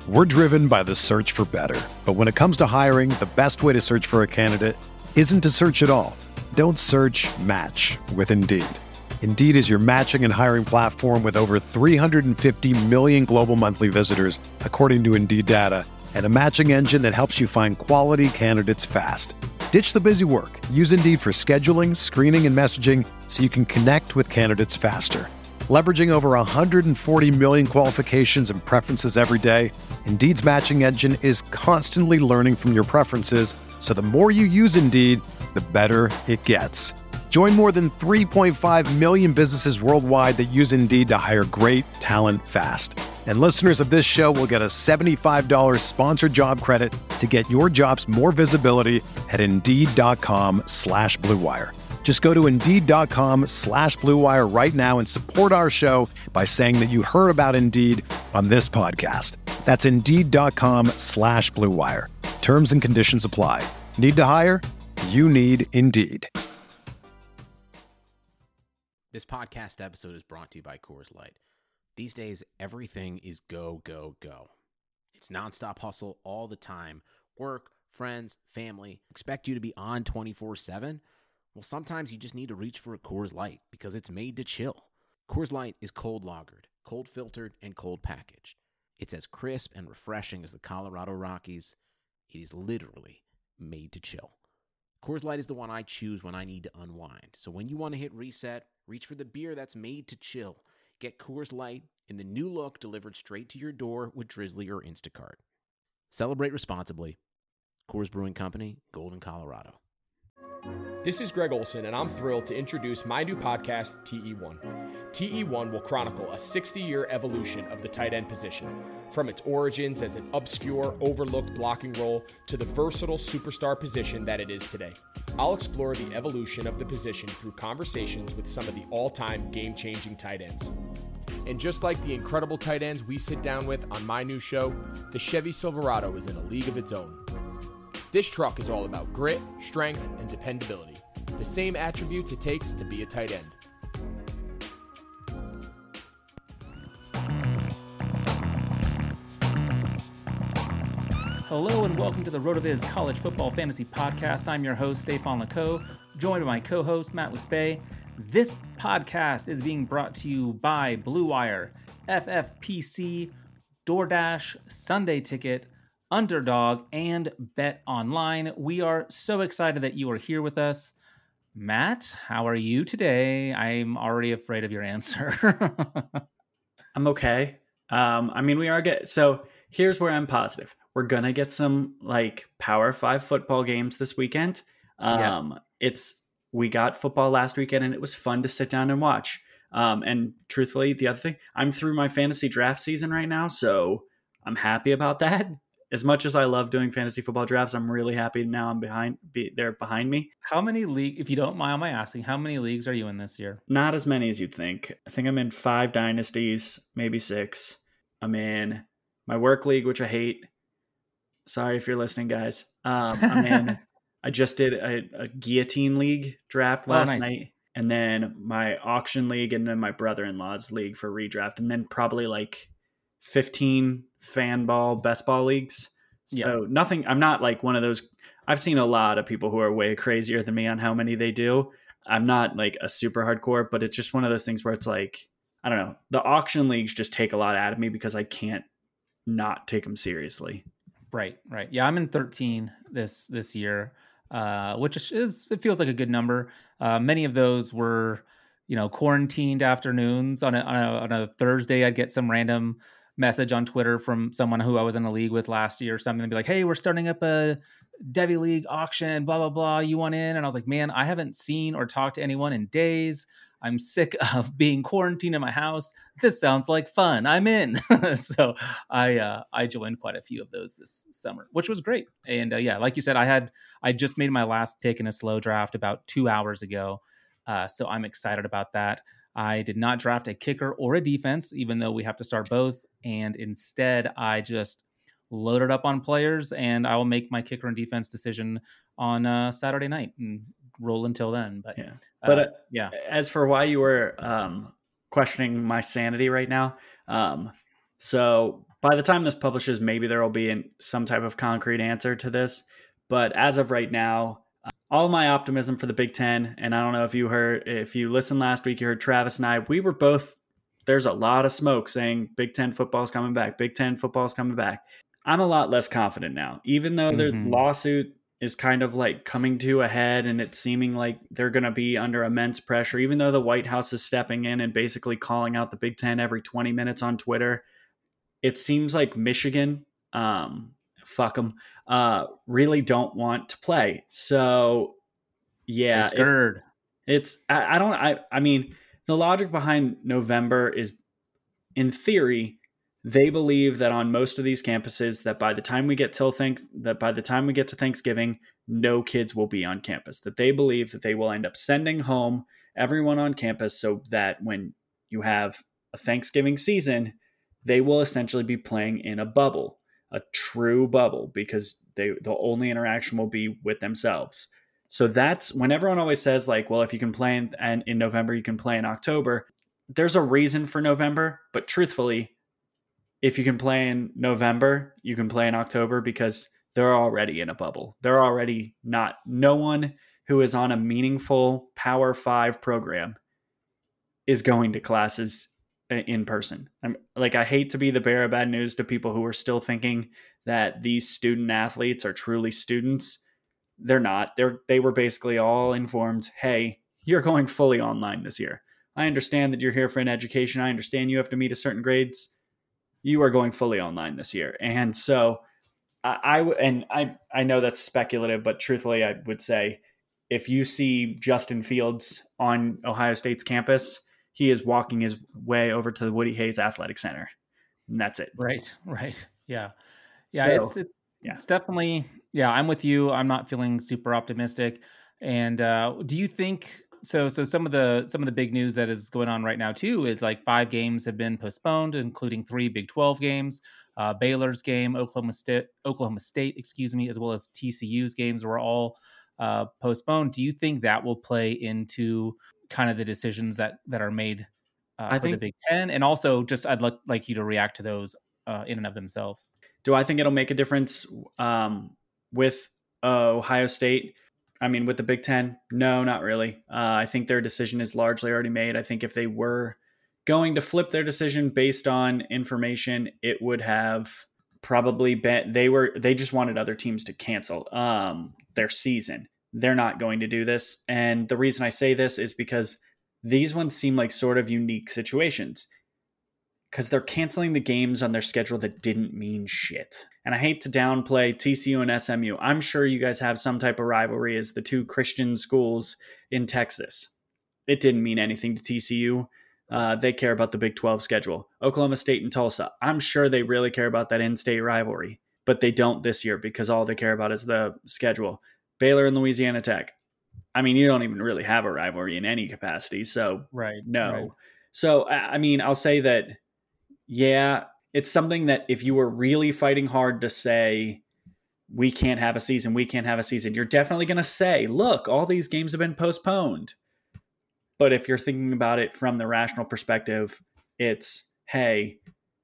We're driven by the search for better. But when it comes to hiring, the best way to search for a candidate isn't to search at all. Don't search, match with Indeed. Indeed is your matching and hiring platform with over 350 million global monthly visitors, according to Indeed data, and a matching engine that helps you find quality candidates fast. Ditch the busy work. Use Indeed for scheduling, screening, and messaging so you can connect with candidates faster. Leveraging over 140 million qualifications and preferences every day, Indeed's matching engine is constantly learning from your preferences, so the more you use Indeed, the better it gets. Join more than 3.5 million businesses worldwide that use Indeed to hire great talent fast. And listeners of this show will get a $75 sponsored job credit to get your jobs more visibility at Indeed.com/Blue Wire. Just go to Indeed.com/Blue Wire right now and support our show by saying that you heard about Indeed on this podcast. That's Indeed.com/Blue Wire. Terms and conditions apply. Need to hire? You need Indeed. This podcast episode is brought to you by Coors Light. These days, everything is go, go, go. It's nonstop hustle all the time. Work, friends, family, expect you to be on 24/7. Well, sometimes you just need to reach for a Coors Light because it's made to chill. Coors Light is cold lagered, cold filtered, and cold packaged. It's as crisp and refreshing as the Colorado Rockies. It is literally made to chill. Coors Light is the one I choose when I need to unwind. So when you want to hit reset, reach for the beer that's made to chill. Get Coors Light in the new look delivered straight to your door with Drizzly or Instacart. Celebrate responsibly. Coors Brewing Company, Golden, Colorado. This is Greg Olson, and I'm thrilled to introduce my new podcast, TE1. TE1 will chronicle a 60-year evolution of the tight end position, from its origins as an obscure, overlooked blocking role to the versatile superstar position that it is today. I'll explore the evolution of the position through conversations with some of the all-time game-changing tight ends. And just like the incredible tight ends we sit down with on my new show, the Chevy Silverado is in a league of its own. This truck is all about grit, strength, and dependability, the same attributes it takes to be a tight end. Hello and welcome to the RotoViz College Football Fantasy Podcast. I'm your host, Stefan Leco, joined by my co-host, Matt Wispay. This podcast is being brought to you by Blue Wire, FFPC, DoorDash, Sunday Ticket, Underdog, and Bet Online. We are so excited that you are here with us. Matt, how are you today? I'm already afraid of your answer. I'm okay. We are good. So here's where I'm positive. We're going to get some Power 5 football games this weekend. Yes. We got football last weekend and it was fun to sit down and watch. And truthfully, the other thing, I'm through my fantasy draft season right now, so I'm happy about that. As much as I love doing fantasy football drafts, I'm really happy now they're behind me. How many leagues, if you don't mind my asking, how many leagues are you in this year? Not as many as you'd think. I think I'm in 5 dynasties, maybe 6. I'm in my work league, which I hate. Sorry if you're listening, guys. I just did a guillotine league draft last night, and then my auction league, and then my brother-in-law's league for redraft, and then probably 15 fan ball, best ball leagues. So nothing, I'm not one of those. I've seen a lot of people who are way crazier than me on how many they do. I'm not a super hardcore, but it's just one of those things where it's I don't know. The auction leagues just take a lot out of me because I can't not take them seriously. Right. Yeah, I'm in 13 this year, which it feels like a good number. Many of those were, quarantined afternoons. On a Thursday, I'd get some random message on Twitter from someone who I was in a league with last year or something. They'd be like, "Hey, we're starting up a Devy League auction, blah, blah, blah. You want in?" And I was like, man, I haven't seen or talked to anyone in days. I'm sick of being quarantined in my house. This sounds like fun. I'm in. So I joined quite a few of those this summer, which was great. And like you said, I just made my last pick in a slow draft about 2 hours ago. So I'm excited about that. I did not draft a kicker or a defense, even though we have to start both. And instead, I just loaded up on players, and I will make my kicker and defense decision on Saturday night and roll until then. But as for why you were questioning my sanity right now, so by the time this publishes, maybe there will be some type of concrete answer to this. But as of right now, all my optimism for the Big Ten, and I don't know if you listened last week, you heard Travis and I, we were both, there's a lot of smoke saying Big Ten football is coming back. Big Ten football is coming back. I'm a lot less confident now, even though the lawsuit is kind of like coming to a head and it's seeming like they're going to be under immense pressure, even though the White House is stepping in and basically calling out the Big Ten every 20 minutes on Twitter. It seems like Michigan, fuck them, really don't want to play. So yeah, I mean, the logic behind November is, in theory, they believe that on most of these campuses that by the time we get to Thanksgiving, no kids will be on campus, that they believe that they will end up sending home everyone on campus so that when you have a Thanksgiving season, they will essentially be playing in a bubble, a true bubble, because the only interaction will be with themselves. So that's when everyone always says like, well, if you can play in November, you can play in October. There's a reason for November, but truthfully, if you can play in November, you can play in October because they're already in a bubble. They're already no one who is on a meaningful Power 5 program is going to classes in person. I hate to be the bearer of bad news to people who are still thinking that these student athletes are truly students. They're not. They were basically all informed, hey, you're going fully online this year. I understand that you're here for an education. I understand you have to meet a certain grades. You are going fully online this year. And so I know that's speculative, but truthfully, I would say if you see Justin Fields on Ohio State's campus, he is walking his way over to the Woody Hayes Athletic Center. And that's it. Right. Yeah. Yeah. So, it's definitely, yeah, I'm with you. I'm not feeling super optimistic. And do you think, so some of the big news that is going on right now too is like 5 games have been postponed, including 3 Big 12 games. Baylor's game, Oklahoma State, as well as TCU's games were all postponed. Do you think that will play into kind of the decisions that are made for the Big Ten? And also, just I'd like you to react to those in and of themselves. Do I think it'll make a difference with Ohio State? I mean, with the Big Ten? No, not really. I think their decision is largely already made. I think if they were going to flip their decision based on information, it would have probably been they just wanted other teams to cancel their season. They're not going to do this. And the reason I say this is because these ones seem like sort of unique situations, because they're canceling the games on their schedule that didn't mean shit. And I hate to downplay TCU and SMU. I'm sure you guys have some type of rivalry as the 2 Christian schools in Texas. It didn't mean anything to TCU. They care about the Big 12 schedule. Oklahoma State and Tulsa, I'm sure they really care about that in-state rivalry, but they don't this year because all they care about is the schedule. Baylor and Louisiana Tech, I mean, you don't even really have a rivalry in any capacity, so no. Right. So, I mean, I'll say that, yeah, it's something that if you were really fighting hard to say, we can't have a season, you're definitely going to say, look, all these games have been postponed. But if you're thinking about it from the rational perspective, it's, hey,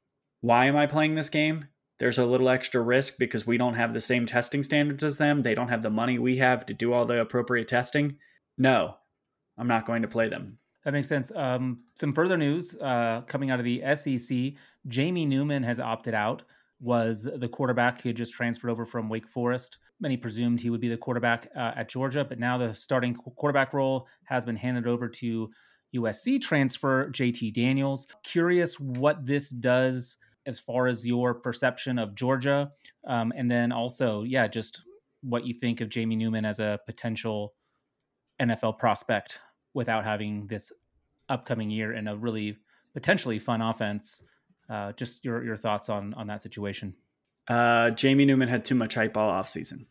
why am I playing this game? There's a little extra risk because we don't have the same testing standards as them. They don't have the money we have to do all the appropriate testing. No, I'm not going to play them. That makes sense. Some further news coming out of the SEC. Jamie Newman has opted out, was the quarterback who had just transferred over from Wake Forest. Many presumed he would be the quarterback at Georgia, but now the starting quarterback role has been handed over to USC transfer JT Daniels. Curious what this does as far as your perception of Georgia. And then also, just what you think of Jamie Newman as a potential NFL prospect without having this upcoming year in a really potentially fun offense. Just your thoughts on that situation. Jamie Newman had too much hype all offseason.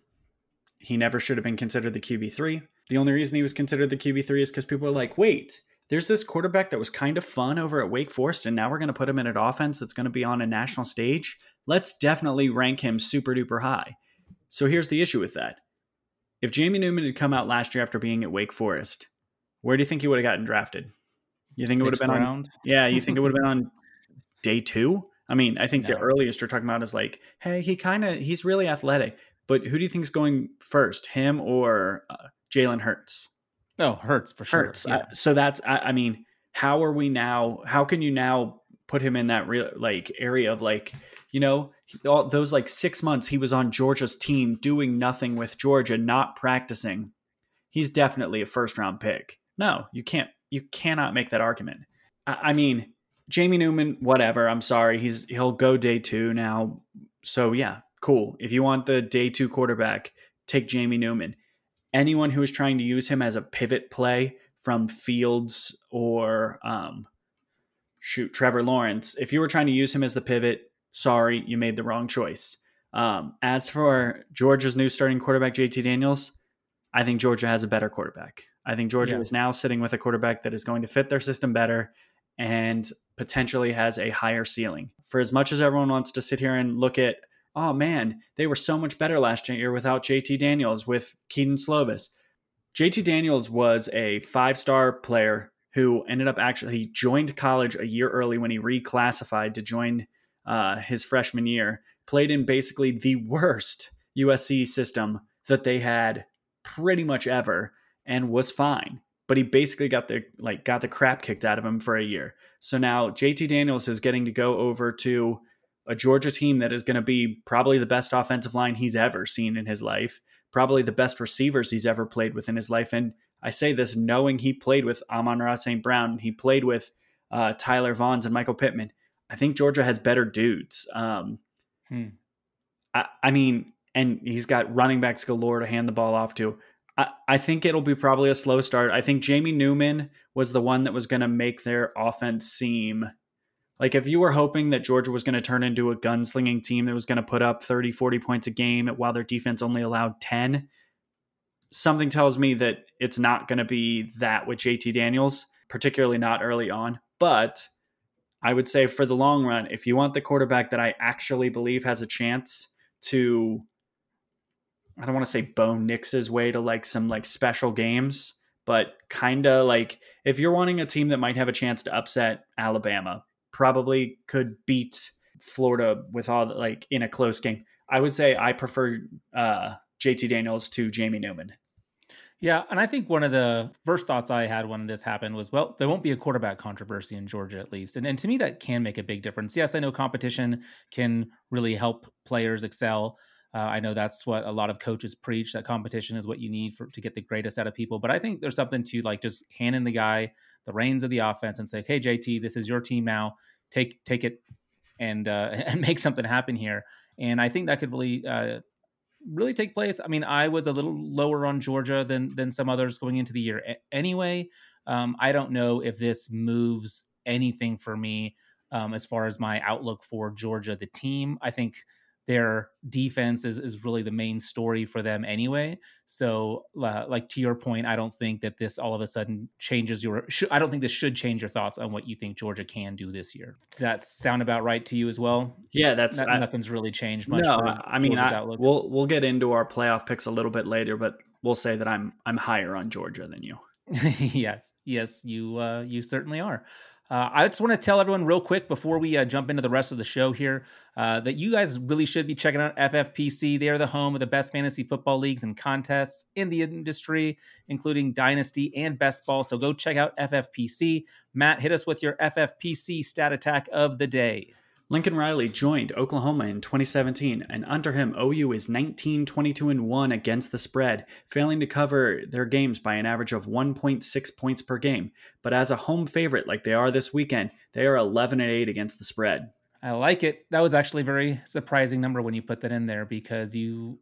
He never should have been considered the QB3. The only reason he was considered the QB3 is because people were like, wait, there's this quarterback that was kind of fun over at Wake Forest, and now we're going to put him in an offense that's going to be on a national stage. Let's definitely rank him super duper high. So here's the issue with that. If Jamie Newman had come out last year after being at Wake Forest, where do you think he would have gotten drafted? You think it would have been round? You think it would have been on day 2? I mean, I think the No. earliest we're talking about is like, hey, he's really athletic, but who do you think is going first, him or Jalen Hurts? Oh, Hurts for sure. Hurts. Yeah. So that's, I mean, how can you now put him in that real like area of like, all those like 6 months he was on Georgia's team doing nothing with Georgia, not practicing. He's definitely a first round pick. No, you cannot make that argument. I mean, Jamie Newman, whatever. I'm sorry. He'll go day 2 now. So yeah, cool. If you want the day 2 quarterback, take Jamie Newman. Anyone who is trying to use him as a pivot play from Fields or Trevor Lawrence, if you were trying to use him as the pivot, sorry, you made the wrong choice. As for Georgia's new starting quarterback, JT Daniels, I think Georgia has a better quarterback. I think Georgia is now sitting with a quarterback that is going to fit their system better and potentially has a higher ceiling. For as much as everyone wants to sit here and look at, oh man, they were so much better last year without JT Daniels, with Keaton Slovis. JT Daniels was a 5-star player who ended up he joined college a year early when he reclassified to join his freshman year, played in basically the worst USC system that they had pretty much ever, and was fine. But he basically got the crap kicked out of him for a year. So now JT Daniels is getting to go over to a Georgia team that is going to be probably the best offensive line he's ever seen in his life, probably the best receivers he's ever played with in his life. And I say this knowing he played with Amon-Ra St. Brown, he played with Tyler Vaughns and Michael Pittman. I think Georgia has better dudes. I mean, and he's got running backs galore to hand the ball off to. I think it'll be probably a slow start. I think Jamie Newman was the one that was going to make their offense seem like, if you were hoping that Georgia was going to turn into a gunslinging team that was going to put up 30, 40 points a game while their defense only allowed 10, something tells me that it's not going to be that with JT Daniels, particularly not early on. But I would say for the long run, if you want the quarterback that I actually believe has a chance to, I don't want to say Bo Nix's way to like some like special games, but kind of like if you're wanting a team that might have a chance to upset Alabama, probably could beat Florida with all like in a close game, I would say I prefer JT Daniels to Jamie Newman. Yeah, and I think one of the first thoughts I had when this happened was, well, there won't be a quarterback controversy in Georgia at least. And to me, that can make a big difference. Yes, I know competition can really help players excel. I know that's what a lot of coaches preach, that competition is what you need to get the greatest out of people. But I think there's something to like just handing the guy the reins of the offense and say, hey, JT, this is your team now. Take it and make something happen here. And I think that could really take place. I mean, I was a little lower on Georgia than some others going into the year anyway. I don't know if this moves anything for me as far as my outlook for Georgia, the team. I think their defense is really the main story for them anyway. So like to your point, I don't think that this all of a sudden changes I don't think this should change your thoughts on what you think Georgia can do this year. Does that sound about right to you as well? Yeah, nothing's really changed much. No, I mean, we'll get into our playoff picks a little bit later, but we'll say that I'm higher on Georgia than you. Yes, you certainly are. I just want to tell everyone real quick before we jump into the rest of the show here that you guys really should be checking out FFPC. They are the home of the best fantasy football leagues and contests in the industry, including Dynasty and Best Ball. So go check out FFPC. Matt, hit us with your FFPC stat attack of the day. Lincoln Riley joined Oklahoma in 2017, and under him, OU is 19-22-1 against the spread, failing to cover their games by an average of 1.6 points per game. But as a home favorite like they are this weekend, they are 11-8 against the spread. I like it. That was actually a very surprising number when you put that in there because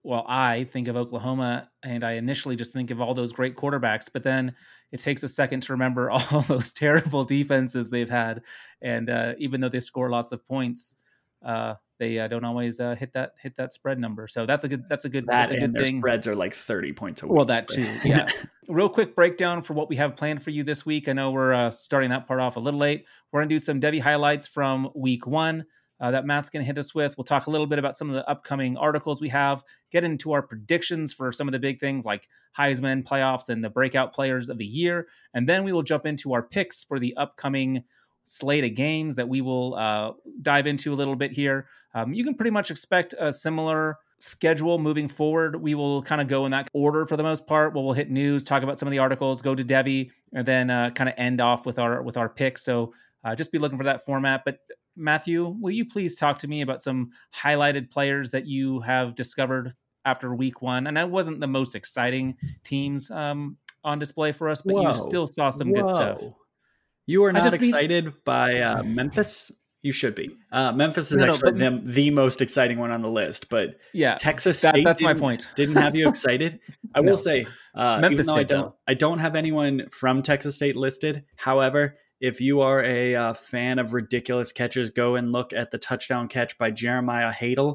I think of Oklahoma and I initially just think of all those great quarterbacks, but then it takes a second to remember all those terrible defenses they've had. And even though they score lots of points, they don't always hit that spread number. So that's a good thing. Their spreads are like 30 points away. Well, that too. Yeah. Real quick breakdown for what we have planned for you this week. I know we're starting that part off a little late. We're going to do some Devy highlights from week 1 that Matt's going to hit us with. We'll talk a little bit about some of the upcoming articles we have, get into our predictions for some of the big things like Heisman, playoffs, and the breakout players of the year. And then we will jump into our picks for the upcoming slate of games that we will dive into a little bit here. You can pretty much expect a similar schedule moving forward. We will kind of go in that order for the most part. We'll hit news, talk about some of the articles, go to Devi, and then kind of end off with our picks. So just be looking for that format. But Matthew, will you please talk to me about some highlighted players that you have discovered after week one? And that wasn't the most exciting teams on display for us, but you still saw some good stuff. You are not excited by Memphis? You should be. Memphis is the most exciting one on the list, but yeah, Texas State that's my point. Didn't have you excited. I will say, Memphis even though I don't have anyone from Texas State listed. However, if you are a fan of ridiculous catches, go and look at the touchdown catch by Jeremiah Hadel.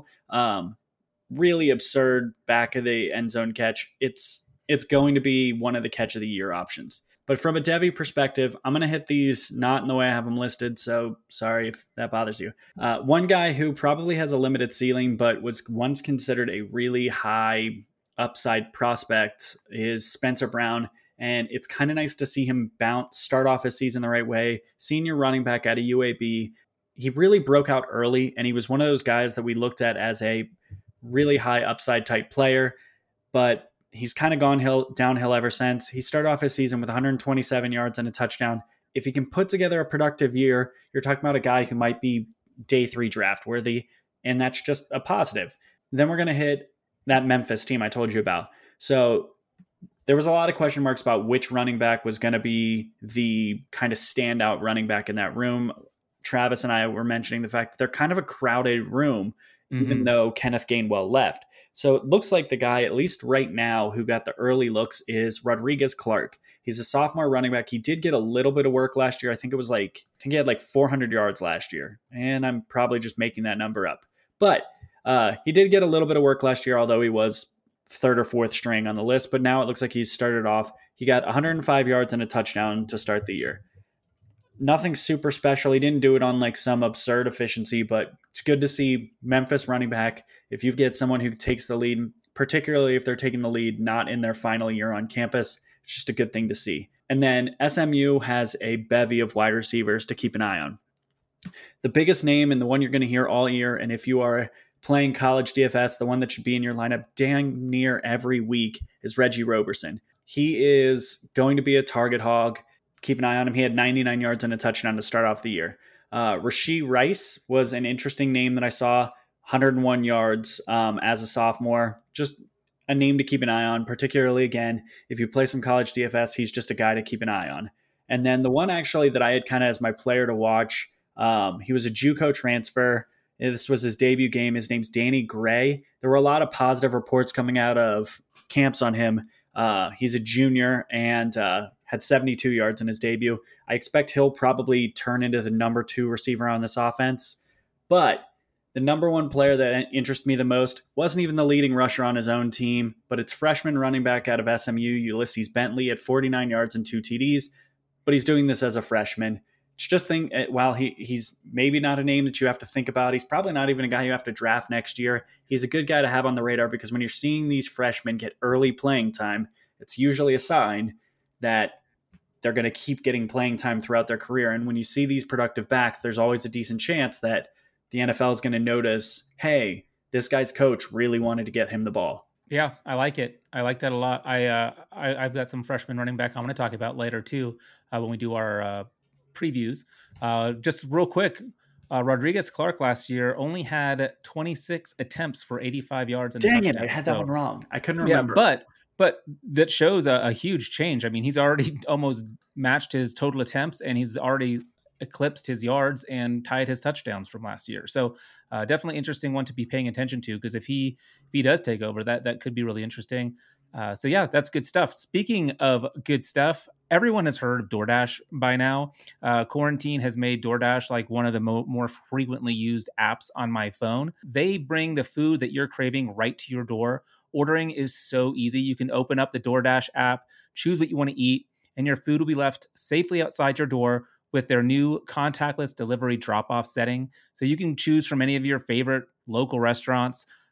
Really absurd back of the end zone catch. It's going to be one of the catch of the year options. But from a Devi perspective, I'm going to hit these not in the way I have them listed, so sorry if that bothers you. One guy who probably has a limited ceiling but was once considered a really high upside prospect is Spencer Brown, and it's kind of nice to see him start off his season the right way. Senior running back out of UAB. He really broke out early, and he was one of those guys that we looked at as a really high upside type player, but he's kind of gone downhill ever since. He started off his season with 127 yards and a touchdown. If he can put together a productive year, you're talking about a guy who might be day 3 draft worthy, and that's just a positive. Then we're going to hit that Memphis team I told you about. So there was a lot of question marks about which running back was going to be the kind of standout running back in that room. Travis and I were mentioning the fact that they're kind of a crowded room, even though Kenneth Gainwell left. So it looks like the guy, at least right now, who got the early looks is Rodriguez Clark. He's a sophomore running back. He did get a little bit of work last year. I think he had like 400 yards last year. And I'm probably just making that number up. But he did get a little bit of work last year, although he was 3rd or 4th string on the list. But now it looks like he's started off. He got 105 yards and a touchdown to start the year. Nothing super special. He didn't do it on like some absurd efficiency, but it's good to see Memphis running back. If you get someone who takes the lead, particularly if they're taking the lead not in their final year on campus, it's just a good thing to see. And then SMU has a bevy of wide receivers to keep an eye on. The biggest name and the one you're going to hear all year, and if you are playing college DFS, the one that should be in your lineup dang near every week is Reggie Roberson. He is going to be a target hog. Keep an eye on him. He had 99 yards and a touchdown to start off the year. Rashee Rice was an interesting name that I saw. 101 yards as a sophomore. Just a name to keep an eye on, particularly, again, if you play some college DFS, he's just a guy to keep an eye on. And then the one actually that I had kind of as my player to watch, he was a JUCO transfer. This was his debut game. His name's Danny Gray. There were a lot of positive reports coming out of camps on him. He's a junior and had 72 yards in his debut. I expect he'll probably turn into the number 2 receiver on this offense. But the number 1 player that interests me the most wasn't even the leading rusher on his own team, but it's freshman running back out of SMU, Ulysses Bentley, at 49 yards and 2 TDs. But he's doing this as a freshman. It's just while he's maybe not a name that you have to think about, he's probably not even a guy you have to draft next year. He's a good guy to have on the radar because when you're seeing these freshmen get early playing time, it's usually a sign that they're going to keep getting playing time throughout their career. And when you see these productive backs, there's always a decent chance that the NFL is going to notice, hey, this guy's coach really wanted to get him the ball. Yeah, I like it. I like that a lot. I've got some freshman running back I'm going to talk about later too when we do our previews. Just real quick, Rodriguez Clark last year only had 26 attempts for 85 yards. And dang it, I had that one wrong. I couldn't remember. Yeah, but that shows a huge change. I mean, he's already almost matched his total attempts, and he's already eclipsed his yards and tied his touchdowns from last year. So definitely interesting one to be paying attention to, because if he does take over, that could be really interesting. So yeah, that's good stuff. Speaking of good stuff, everyone has heard of DoorDash by now. Quarantine has made DoorDash like one of the more frequently used apps on my phone. They bring the food that you're craving right to your door. Ordering is so easy. You can open up the DoorDash app, choose what you want to eat, and your food will be left safely outside your door with their new contactless delivery drop-off setting. So you can choose from any of your favorite local restaurants.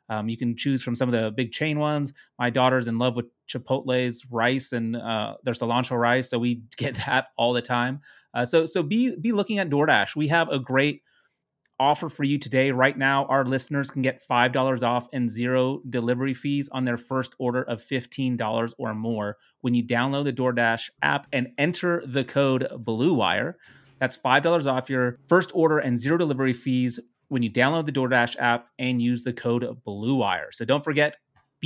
You can choose from some of the big chain ones. My daughter's in love with Chipotle's rice and their cilantro rice, so we get that all the time. So be looking at DoorDash. We have a great offer for you today. Right now, our listeners can get $5 off and 0 delivery fees on their first order of $15 or more when you download the DoorDash app and enter the code BLUEWIRE. That's $5 off your first order and 0 delivery fees when you download the DoorDash app and use the code BLUEWIRE. So don't forget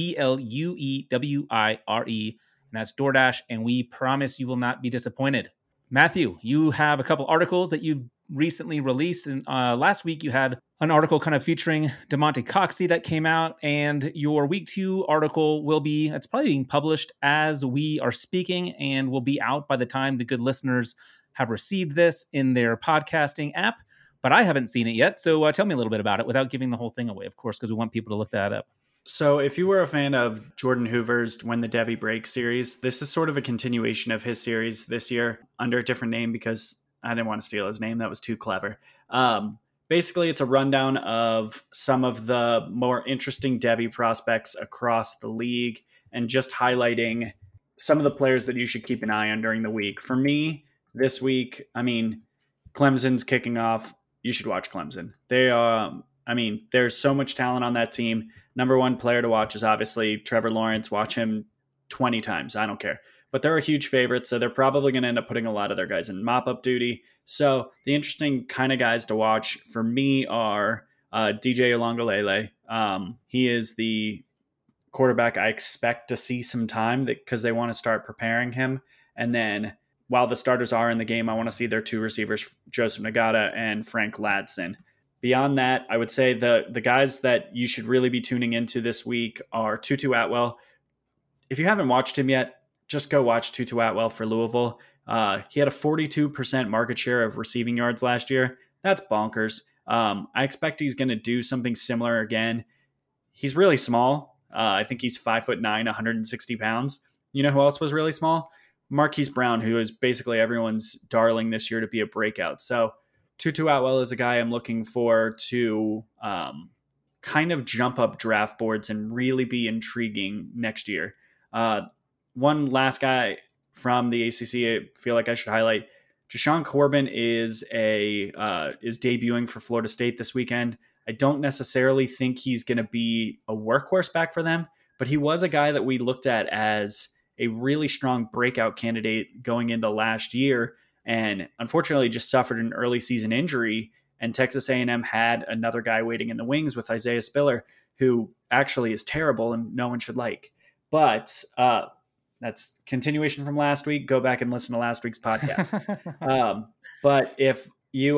BLUEWIRE, and that's DoorDash, and we promise you will not be disappointed. Matthew, you have a couple articles that you've recently released, and last week you had an article kind of featuring Damonte Coxey that came out, and your week 2 article it's probably being published as we are speaking and will be out by the time the good listeners have received this in their podcasting app, but I haven't seen it yet. So tell me a little bit about it without giving the whole thing away, of course, because we want people to look that up. So if you were a fan of Jordan Hoover's When the Devy Breaks series, this is sort of a continuation of his series this year under a different name because I didn't want to steal his name. That was too clever. Basically, it's a rundown of some of the more interesting Devy prospects across the league and just highlighting some of the players that you should keep an eye on during the week. For me, this week, Clemson's kicking off. You should watch Clemson. There's so much talent on that team. Number one player to watch is obviously Trevor Lawrence. Watch him 20 times. I don't care. But they're a huge favorite, so they're probably going to end up putting a lot of their guys in mop-up duty. So the interesting kind of guys to watch for me are DJ Uiagalelei. He is the quarterback I expect to see some time because they want to start preparing him. And then while the starters are in the game, I want to see their 2 receivers, Joseph Nagata and Frank Ladson. Beyond that, I would say the guys that you should really be tuning into this week are Tutu Atwell. If you haven't watched him yet, just go watch Tutu Atwell for Louisville. He had a 42% market share of receiving yards last year. That's bonkers. I expect he's going to do something similar again. He's really small. I think he's 5'9", 160 pounds. You know who else was really small? Marquise Brown, who is basically everyone's darling this year to be a breakout. So Tutu Atwell is a guy I'm looking for to kind of jump up draft boards and really be intriguing next year. One last guy from the ACC I feel like I should highlight. Jashaun Corbin is debuting for Florida State this weekend. I don't necessarily think he's going to be a workhorse back for them, but he was a guy that we looked at as a really strong breakout candidate going into last year, and unfortunately just suffered an early season injury. And Texas A&M had another guy waiting in the wings with Isaiah Spiller, who actually is terrible and no one should like. But that's continuation from last week. Go back and listen to last week's podcast. But if you,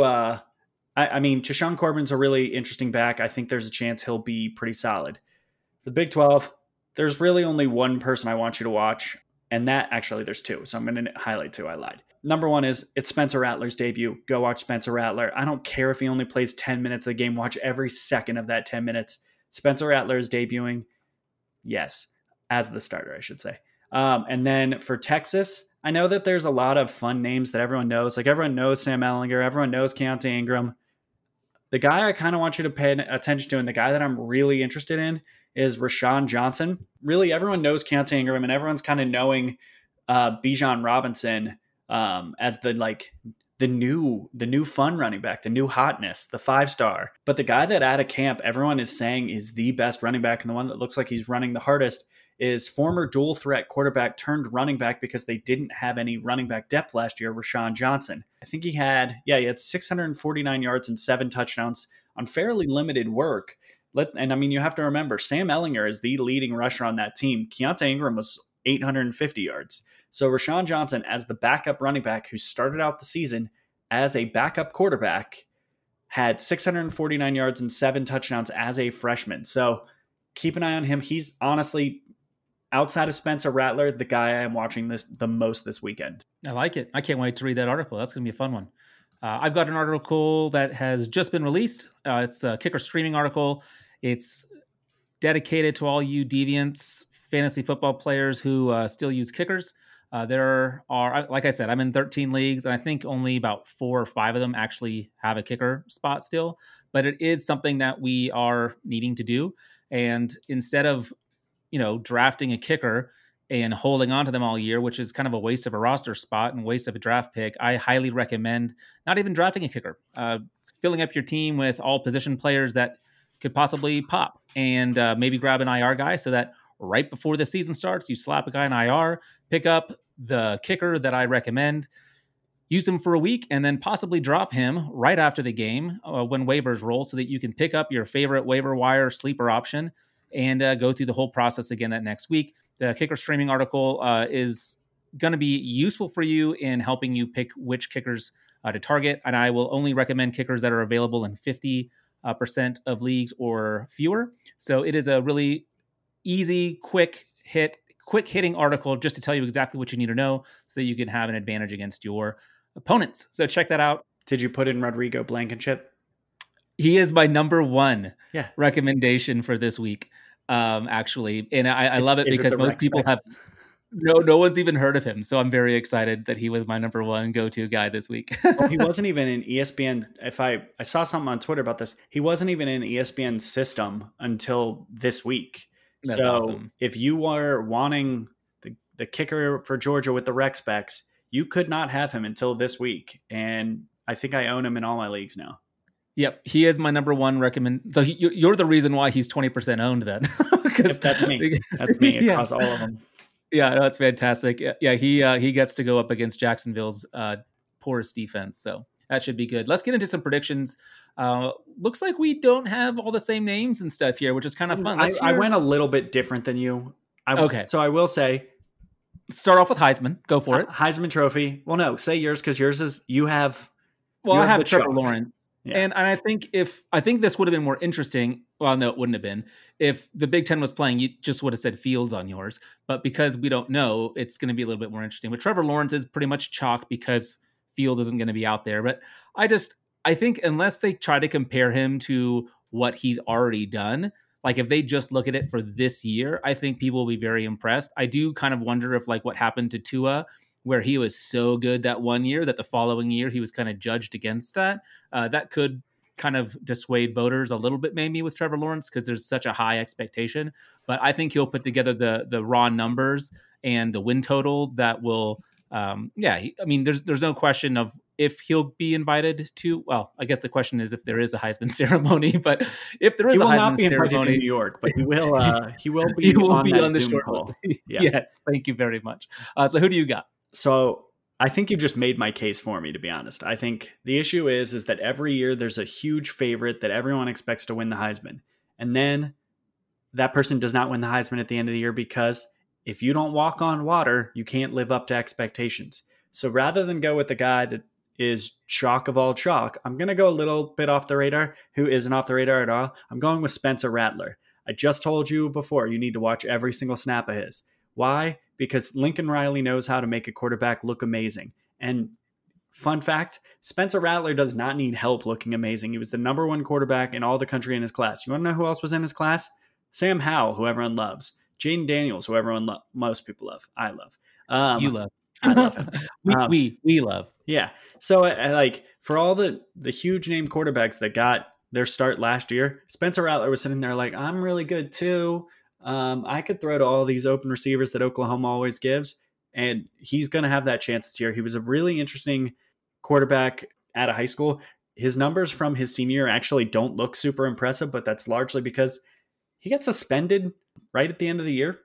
Jashaun Corbin's a really interesting back. I think there's a chance he'll be pretty solid. For the Big 12, there's really only one person I want you to watch, and there's 2. So I'm going to highlight 2. I lied. Number 1 it's Spencer Rattler's debut. Go watch Spencer Rattler. I don't care if he only plays 10 minutes of the game. Watch every second of that 10 minutes. Spencer Rattler is debuting. Yes, as the starter, I should say. And then for Texas, I know that there's a lot of fun names that everyone knows. Like everyone knows Sam Ehlinger. Everyone knows Keontae Ingram. The guy I kind of want you to pay attention to and the guy that I'm really interested in is Rashawn Johnson. Really, everyone knows Keontae Ingram and everyone's kind of knowing Bijan Robinson as the new fun running back, the new hotness, the 5-star. But the guy that out of camp everyone is saying is the best running back and the one that looks like he's running the hardest is former dual threat quarterback turned running back because they didn't have any running back depth last year, Rashawn Johnson. I think he had 649 yards and 7 touchdowns on fairly limited work. You have to remember, Sam Ehlinger is the leading rusher on that team. Keontae Ingram was 850 yards. So Rashawn Johnson, as the backup running back who started out the season as a backup quarterback, had 649 yards and 7 touchdowns as a freshman. So keep an eye on him. He's honestly, outside of Spencer Rattler, the guy I am watching the most this weekend. I like it. I can't wait to read that article. That's going to be a fun one. I've got an article that has just been released. It's a Kicker streaming article. It's dedicated to all you deviants, fantasy football players who still use kickers. There are, like I said, I'm in 13 leagues, and I think only about 4 or 5 of them actually have a kicker spot still. But it is something that we are needing to do. And instead of, drafting a kicker and holding on to them all year, which is kind of a waste of a roster spot and waste of a draft pick, I highly recommend not even drafting a kicker, filling up your team with all position players that could possibly pop, and maybe grab an IR guy so that right before the season starts, you slap a guy in IR, pick up the kicker that I recommend, use him for a week, and then possibly drop him right after the game when waivers roll so that you can pick up your favorite waiver wire sleeper option and go through the whole process again that next week. The kicker streaming article is going to be useful for you in helping you pick which kickers to target. And I will only recommend kickers that are available in 50% of leagues or fewer. So it is a really easy, quick hitting article just to tell you exactly what you need to know so that you can have an advantage against your opponents. So check that out. Did you put in Rodrigo Blankenship? He is my number one recommendation for this week, actually. And I love it because most people have no one's even heard of him. So I'm very excited that he was my number one go-to guy this week. Well, he wasn't even in ESPN. I saw something on Twitter about this. He wasn't even in ESPN's system until this week. That's awesome. If you were wanting the kicker for Georgia with the rec specs, you could not have him until this week. And I think I own him in all my leagues now. Yep, he is my number one recommend. So you're the reason why he's 20% owned then. Because that's me. That's me across all of them. Yeah, no, that's fantastic. Yeah, he gets to go up against Jacksonville's poorest defense, so that should be good. Let's get into some predictions. Looks like we don't have all the same names and stuff here, which is kind of fun. I went a little bit different than you. Okay. So I will say, start off with Heisman. Go for it. Heisman Trophy. Well, no, say yours because yours is you have. Well, I have Trevor Lawrence. Yeah. And I think this would have been more interesting. Well, no, it wouldn't have been. If the Big Ten was playing, you just would have said Fields on yours. But because we don't know, it's going to be a little bit more interesting. But Trevor Lawrence is pretty much chalk because Fields isn't going to be out there. But I think unless they try to compare him to what he's already done, like if they just look at it for this year, I think people will be very impressed. I do kind of wonder if like what happened to Tua, where he was so good that one year that the following year he was kind of judged against that. That could kind of dissuade voters a little bit maybe with Trevor Lawrence because there's such a high expectation. But I think he'll put together the raw numbers and the win total that will, there's no question of if he'll be invited to. Well, I guess the question is if there is a Heisman ceremony. But if there is a Heisman ceremony in New York, but he will be he will be on the Zoom short call. Yeah. Yes, thank you very much. So who do you got? So I think you just made my case for me, to be honest. I think the issue is that every year there's a huge favorite that everyone expects to win the Heisman. And then that person does not win the Heisman at the end of the year because if you don't walk on water, you can't live up to expectations. So rather than go with the guy that is chalk of all chalk, I'm going to go a little bit off the radar, who isn't off the radar at all. I'm going with Spencer Rattler. I just told you before, you need to watch every single snap of his. Why? Because Lincoln Riley knows how to make a quarterback look amazing. And fun fact, Spencer Rattler does not need help looking amazing. He was the number one quarterback in all the country in his class. You want to know who else was in his class? Sam Howell, who everyone loves. Jaden Daniels, who most people love. I love. You love. I love him. We love. Yeah. So I like for all the huge name quarterbacks that got their start last year, Spencer Rattler was sitting there like, I'm really good too. I could throw to all these open receivers that Oklahoma always gives, and he's going to have that chance this year. He was a really interesting quarterback at a high school. His numbers from his senior year actually don't look super impressive, but that's largely because he got suspended right at the end of the year.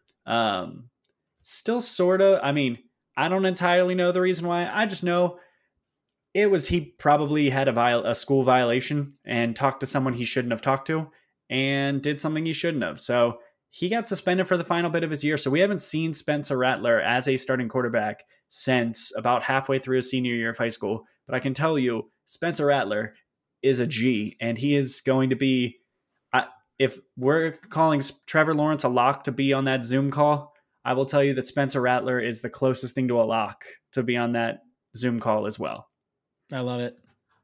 Still sort of, I don't entirely know the reason why. I just know he probably had a school violation and talked to someone he shouldn't have talked to and did something he shouldn't have. So he got suspended for the final bit of his year. So we haven't seen Spencer Rattler as a starting quarterback since about halfway through his senior year of high school. But I can tell you, Spencer Rattler is a G, and he is going to be, if we're calling Trevor Lawrence a lock to be on that Zoom call, I will tell you that Spencer Rattler is the closest thing to a lock to be on that Zoom call as well. I love it.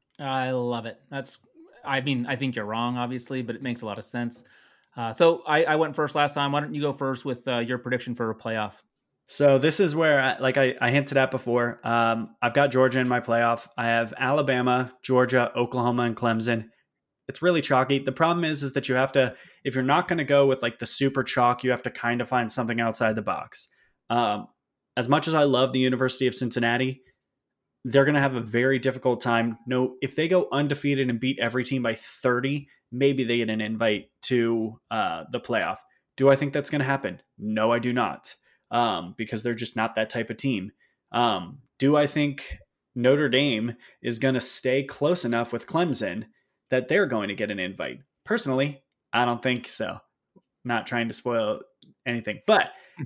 I think you're wrong, obviously, but it makes a lot of sense. So I went first last time. Why don't you go first with your prediction for a playoff? So this is where, I hinted at before, I've got Georgia in my playoff. I have Alabama, Georgia, Oklahoma, and Clemson. It's really chalky. The problem is that you have to, if you're not going to go with like the super chalk, you have to kind of find something outside the box. As much as I love the University of Cincinnati, they're going to have a very difficult time. No, if they go undefeated and beat every team by 30, maybe they get an invite to the playoff. Do I think that's going to happen? No, I do not, because they're just not that type of team. Do I think Notre Dame is going to stay close enough with Clemson that they're going to get an invite? Personally, I don't think so. Not trying to spoil anything, but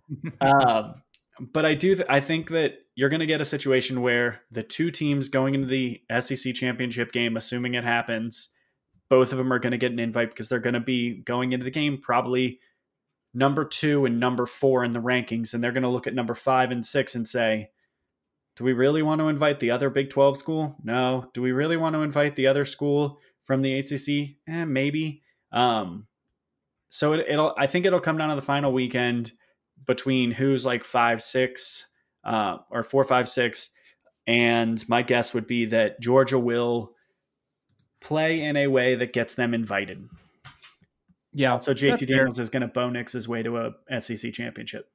I do. I think that you're going to get a situation where the two teams going into the SEC championship game, assuming it happens, both of them are going to get an invite because they're going to be going into the game probably number 2 and number 4 in the rankings, and they're going to look at number 5 and 6 and say, do we really want to invite the other Big 12 school? No. Do we really want to invite the other school from the ACC? Maybe. So I think it'll come down to the final weekend between who's like 5-6 or 4-5-6, and my guess would be that Georgia will play in a way that gets them invited. Yeah. So JT Daniels is going to Bo Nix's way to a SEC championship.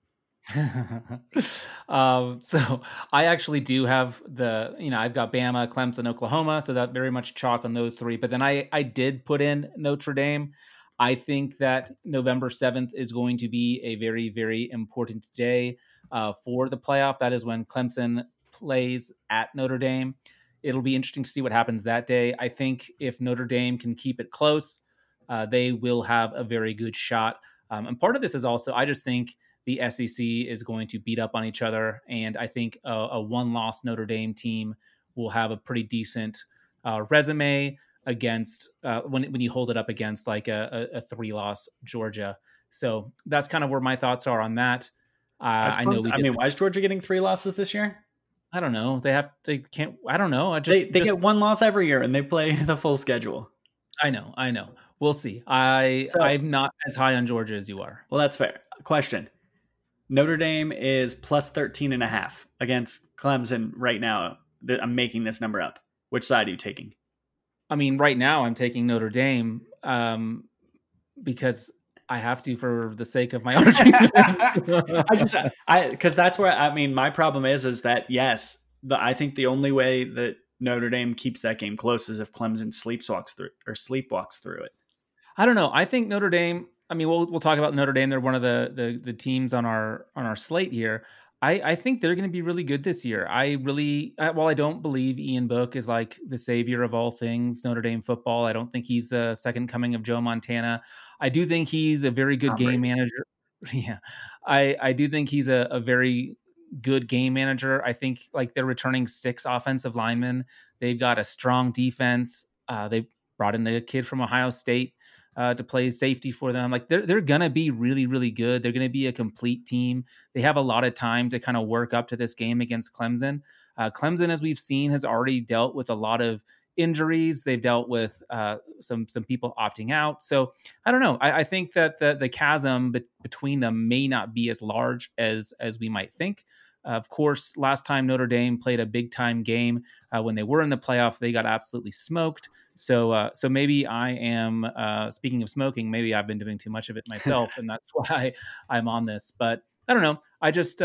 So I actually do have I've got Bama, Clemson, Oklahoma, so that very much chalk on those three. But then I did put in Notre Dame. I think that November 7th is going to be a very, very important day for the playoff. That is when Clemson plays at Notre Dame. It'll be interesting to see what happens that day. I think if Notre Dame can keep it close, they will have a very good shot. And part of this is also, I just think the SEC is going to beat up on each other. And I think a one-loss Notre Dame team will have a pretty decent resume against when you hold it up against like a 3-loss Georgia. So that's kind of where my thoughts are on that. I know. Why is Georgia getting 3 losses this year? I don't know. They can't. I don't know. They get 1 loss every year and they play the full schedule. I know. We'll see. I'm not as high on Georgia as you are. Well, that's fair. Question. Notre Dame is plus 13.5 against Clemson right now. I'm making this number up. Which side are you taking? I mean, right now I'm taking Notre Dame because I have to for the sake of my argument. Because that's where, my problem is that, yes, I think the only way that Notre Dame keeps that game close is if Clemson sleepwalks through it. I don't know. I think Notre Dame, we'll talk about Notre Dame. They're one of the teams on our slate here. I think they're going to be really good this year. While I don't believe Ian Book is like the savior of all things Notre Dame football, I don't think he's the second coming of Joe Montana. I do think he's a very good game manager. Yeah. I do think he's a very good game manager. I think like they're returning 6 offensive linemen. They've got a strong defense. They brought in a kid from Ohio State to play safety for them. Like they're going to be really, really good. They're going to be a complete team. They have a lot of time to kind of work up to this game against Clemson. Clemson, as we've seen, has already dealt with a lot of injuries. They've dealt with some people opting out. So I don't know. I think that the chasm between them may not be as large as we might think. Of course, last time Notre Dame played a big time game when they were in the playoff, they got absolutely smoked. So maybe I am, speaking of smoking, maybe I've been doing too much of it myself, and that's why I'm on this. But I don't know. I just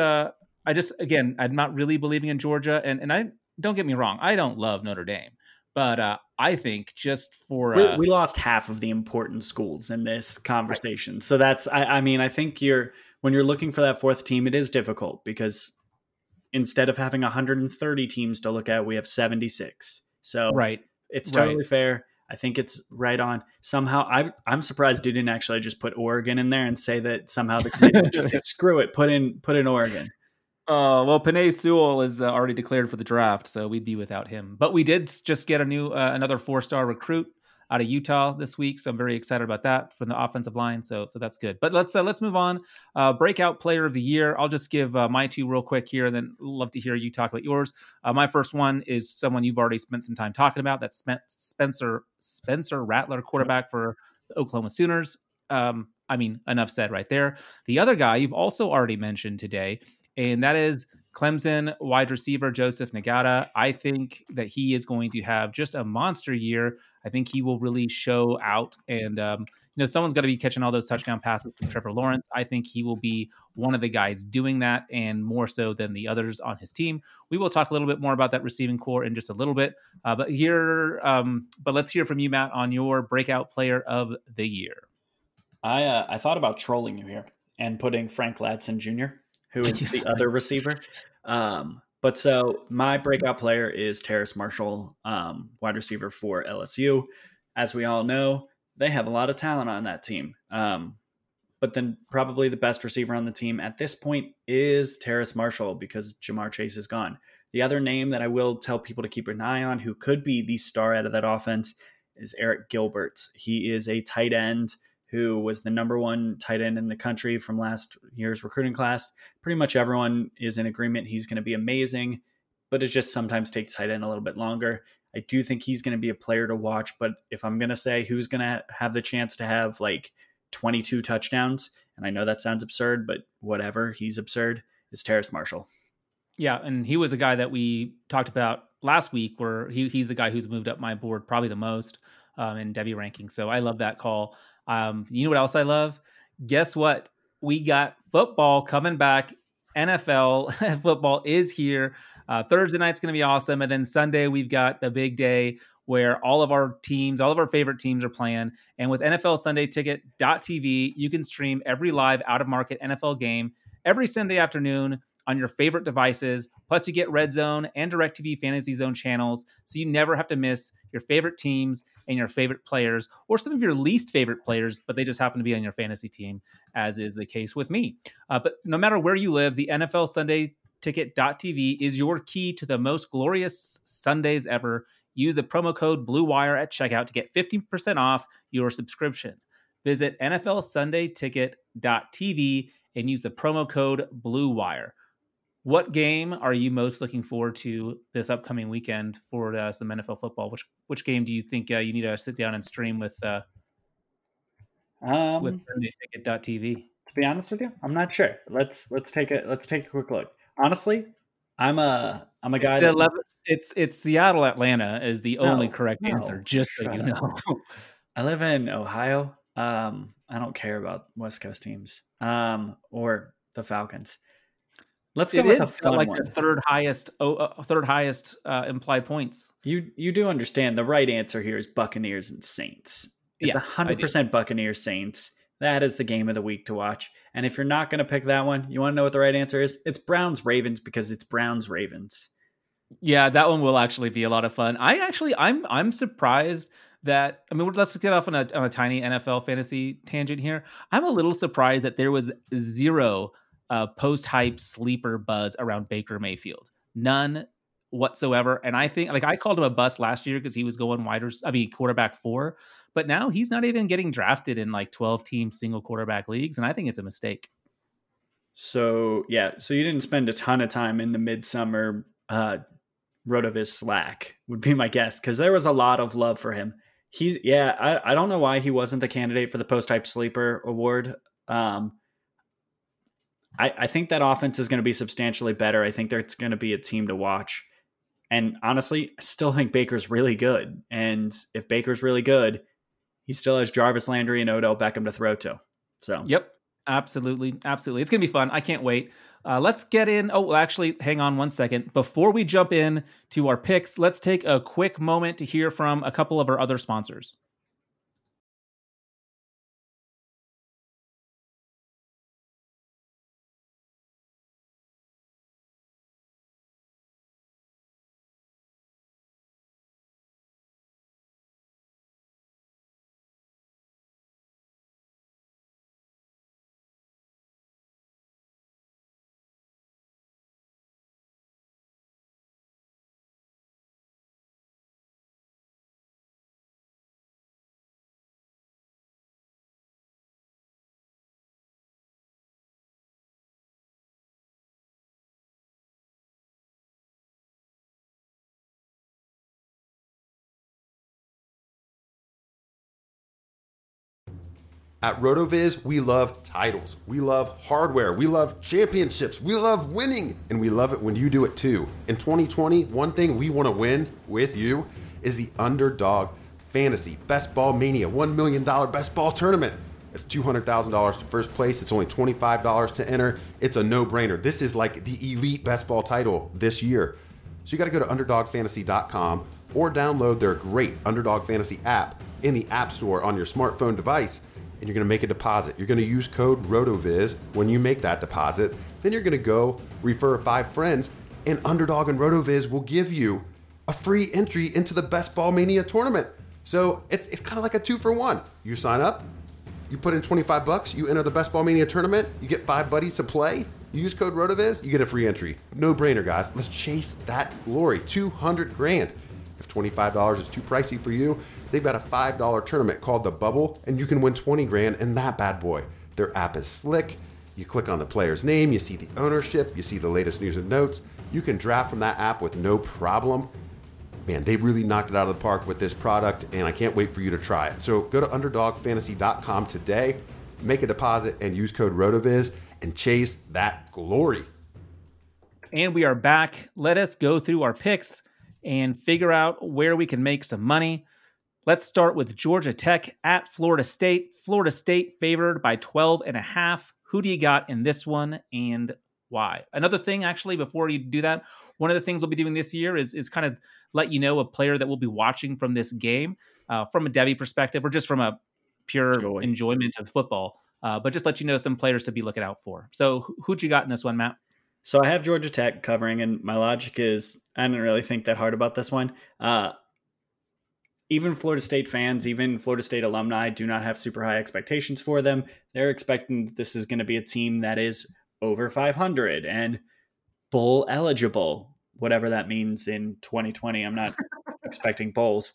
again, I'm not really believing in Georgia, and I don't get me wrong, I don't love Notre Dame, but I think just for we lost half of the important schools in this conversation. Right. So that's I think when you're looking for that 4th team, it is difficult because instead of having 130 teams to look at, we have 76. So right. It's totally fair. I think it's right on. Somehow, I'm surprised you didn't actually just put Oregon in there and say that somehow the committee just screw it, put in Oregon. Well, Penei Sewell is already declared for the draft, so we'd be without him. But we did just get another 4-star recruit out of Utah this week, so I'm very excited about that from the offensive line. So that's good. But let's move on. Breakout player of the year. I'll just give my 2 real quick here, and then love to hear you talk about yours. My first one is someone you've already spent some time talking about. That's Spencer Rattler, quarterback for the Oklahoma Sooners. Enough said right there. The other guy you've also already mentioned today and that is Clemson wide receiver Joseph Nagata. I think that he is going to have just a monster year. I think he will really show out, and someone's got to be catching all those touchdown passes from Trevor Lawrence. I think he will be one of the guys doing that, and more so than the others on his team. We will talk a little bit more about that receiving core in just a little bit, but let's hear from you, Matt, on your breakout player of the year. I thought about trolling you here and putting Frank Ladson Jr., who is the other receiver. But so my breakout player is Terrace Marshall, wide receiver for LSU. As we all know, they have a lot of talent on that team. But then probably the best receiver on the team at this point is Terrace Marshall because Jamar Chase is gone. The other name that I will tell people to keep an eye on who could be the star out of that offense is Eric Gilbert. He is a tight end who was the number one tight end in the country from last year's recruiting class. Pretty much everyone is in agreement he's going to be amazing, but it just sometimes takes tight end a little bit longer. I do think he's going to be a player to watch, but if I'm going to say who's going to have the chance to have like 22 touchdowns, and I know that sounds absurd, but whatever, he's absurd, is Terrace Marshall. Yeah, and he was a guy that we talked about last week where he's the guy who's moved up my board probably the most in Debbie ranking. So I love that call. You know what else I love? Guess what? We got football coming back. NFL football is here. Thursday night's going to be awesome. And then Sunday, we've got the big day where all of our favorite teams are playing. And with NFL Sunday Ticket.tv, you can stream every live out-of-market NFL game every Sunday afternoon on your favorite devices. Plus, you get Red Zone and DirecTV Fantasy Zone channels, so you never have to miss your favorite teams and your favorite players, or some of your least favorite players, but they just happen to be on your fantasy team, as is the case with me. But no matter where you live, the NFL Sunday Ticket.tv is your key to the most glorious Sundays ever. Use the promo code BlueWire at checkout to get 15% off your subscription. Visit NFLSundayTicket.tv and use the promo code BlueWire. What game are you most looking forward to this upcoming weekend for some NFL football? Which game do you think you need to sit down and stream with SundayTicket.tv? To be honest with you, I'm not sure. Let's take a quick look. Honestly, I'm a guy that it's Seattle Atlanta is the only correct answer. Just so you know, I live in Ohio. I don't care about West Coast teams or the Falcons. Let's go with a fun one. The third highest implied points. You do understand the right answer here is Buccaneers and Saints. It's 100% Buccaneers Saints. That is the game of the week to watch. And if you're not going to pick that one, you want to know what the right answer is? It's Browns Ravens because it's Browns Ravens. Yeah, that one will actually be a lot of fun. I'm surprised that, let's get off on a tiny NFL fantasy tangent here. I'm a little surprised that there was zero post-hype sleeper buzz around Baker Mayfield. None whatsoever. And I think, I called him a bust last year because he was going quarterback 4, but now he's not even getting drafted in 12-team single quarterback leagues, and I think it's a mistake. So you didn't spend a ton of time in the midsummer RotoViz Slack, would be my guess, because there was a lot of love for him. I don't know why he wasn't the candidate for the post-hype sleeper award. I think that offense is going to be substantially better. I think there's going to be a team to watch. And honestly, I still think Baker's really good. And if Baker's really good, he still has Jarvis Landry and Odell Beckham to throw to. So, yep, absolutely. Absolutely. It's going to be fun. I can't wait. Let's get in. Oh, actually, hang on one second. Before we jump in to our picks, let's take a quick moment to hear from a couple of our other sponsors. At RotoViz, we love titles, we love hardware, we love championships, we love winning, and we love it when you do it too. In 2020, one thing we want to win with you is the Underdog Fantasy Best Ball Mania $1 million Best Ball Tournament. It's $200,000 to first place. It's only $25 to enter. It's a no-brainer. This is like the elite best ball title this year. So you got to go to UnderdogFantasy.com or download their great Underdog Fantasy app in the App Store on your smartphone device, and you're going to make a deposit. You're going to use code RotoViz when you make that deposit. Then you're going to go refer 5 friends, and Underdog and RotoViz will give you a free entry into the Best Ball Mania tournament. So it's kind of like a 2-for-1. You sign up, you put in $25, you enter the Best Ball Mania tournament, you get 5 buddies to play, you use code RotoViz, you get a free entry. No brainer, guys. Let's chase that glory. $200,000. If $25 is too pricey for you, they've got a $5 tournament called The Bubble, and you can win $20,000 in that bad boy. Their app is slick. You click on the player's name, you see the ownership, you see the latest news and notes. You can draft from that app with no problem. Man, they really knocked it out of the park with this product, and I can't wait for you to try it. So go to UnderdogFantasy.com today, make a deposit, and use code RotoViz, and chase that glory. And we are back. Let us go through our picks and figure out where we can make some money. Let's start with Georgia Tech at Florida State. Florida State favored by 12.5. Who do you got in this one, and why? Another thing, actually, before you do that, one of the things we'll be doing this year is kind of let you know a player that we'll be watching from this game from a Devy perspective, or just from a pure enjoyment of football. But just let you know some players to be looking out for. So who'd you got in this one, Matt? So I have Georgia Tech covering, and my logic is I didn't really think that hard about this one. Even Florida State fans, even Florida State alumni do not have super high expectations for them. They're expecting this is going to be a team that is over 500 and bowl eligible, whatever that means in 2020. I'm not expecting bowls.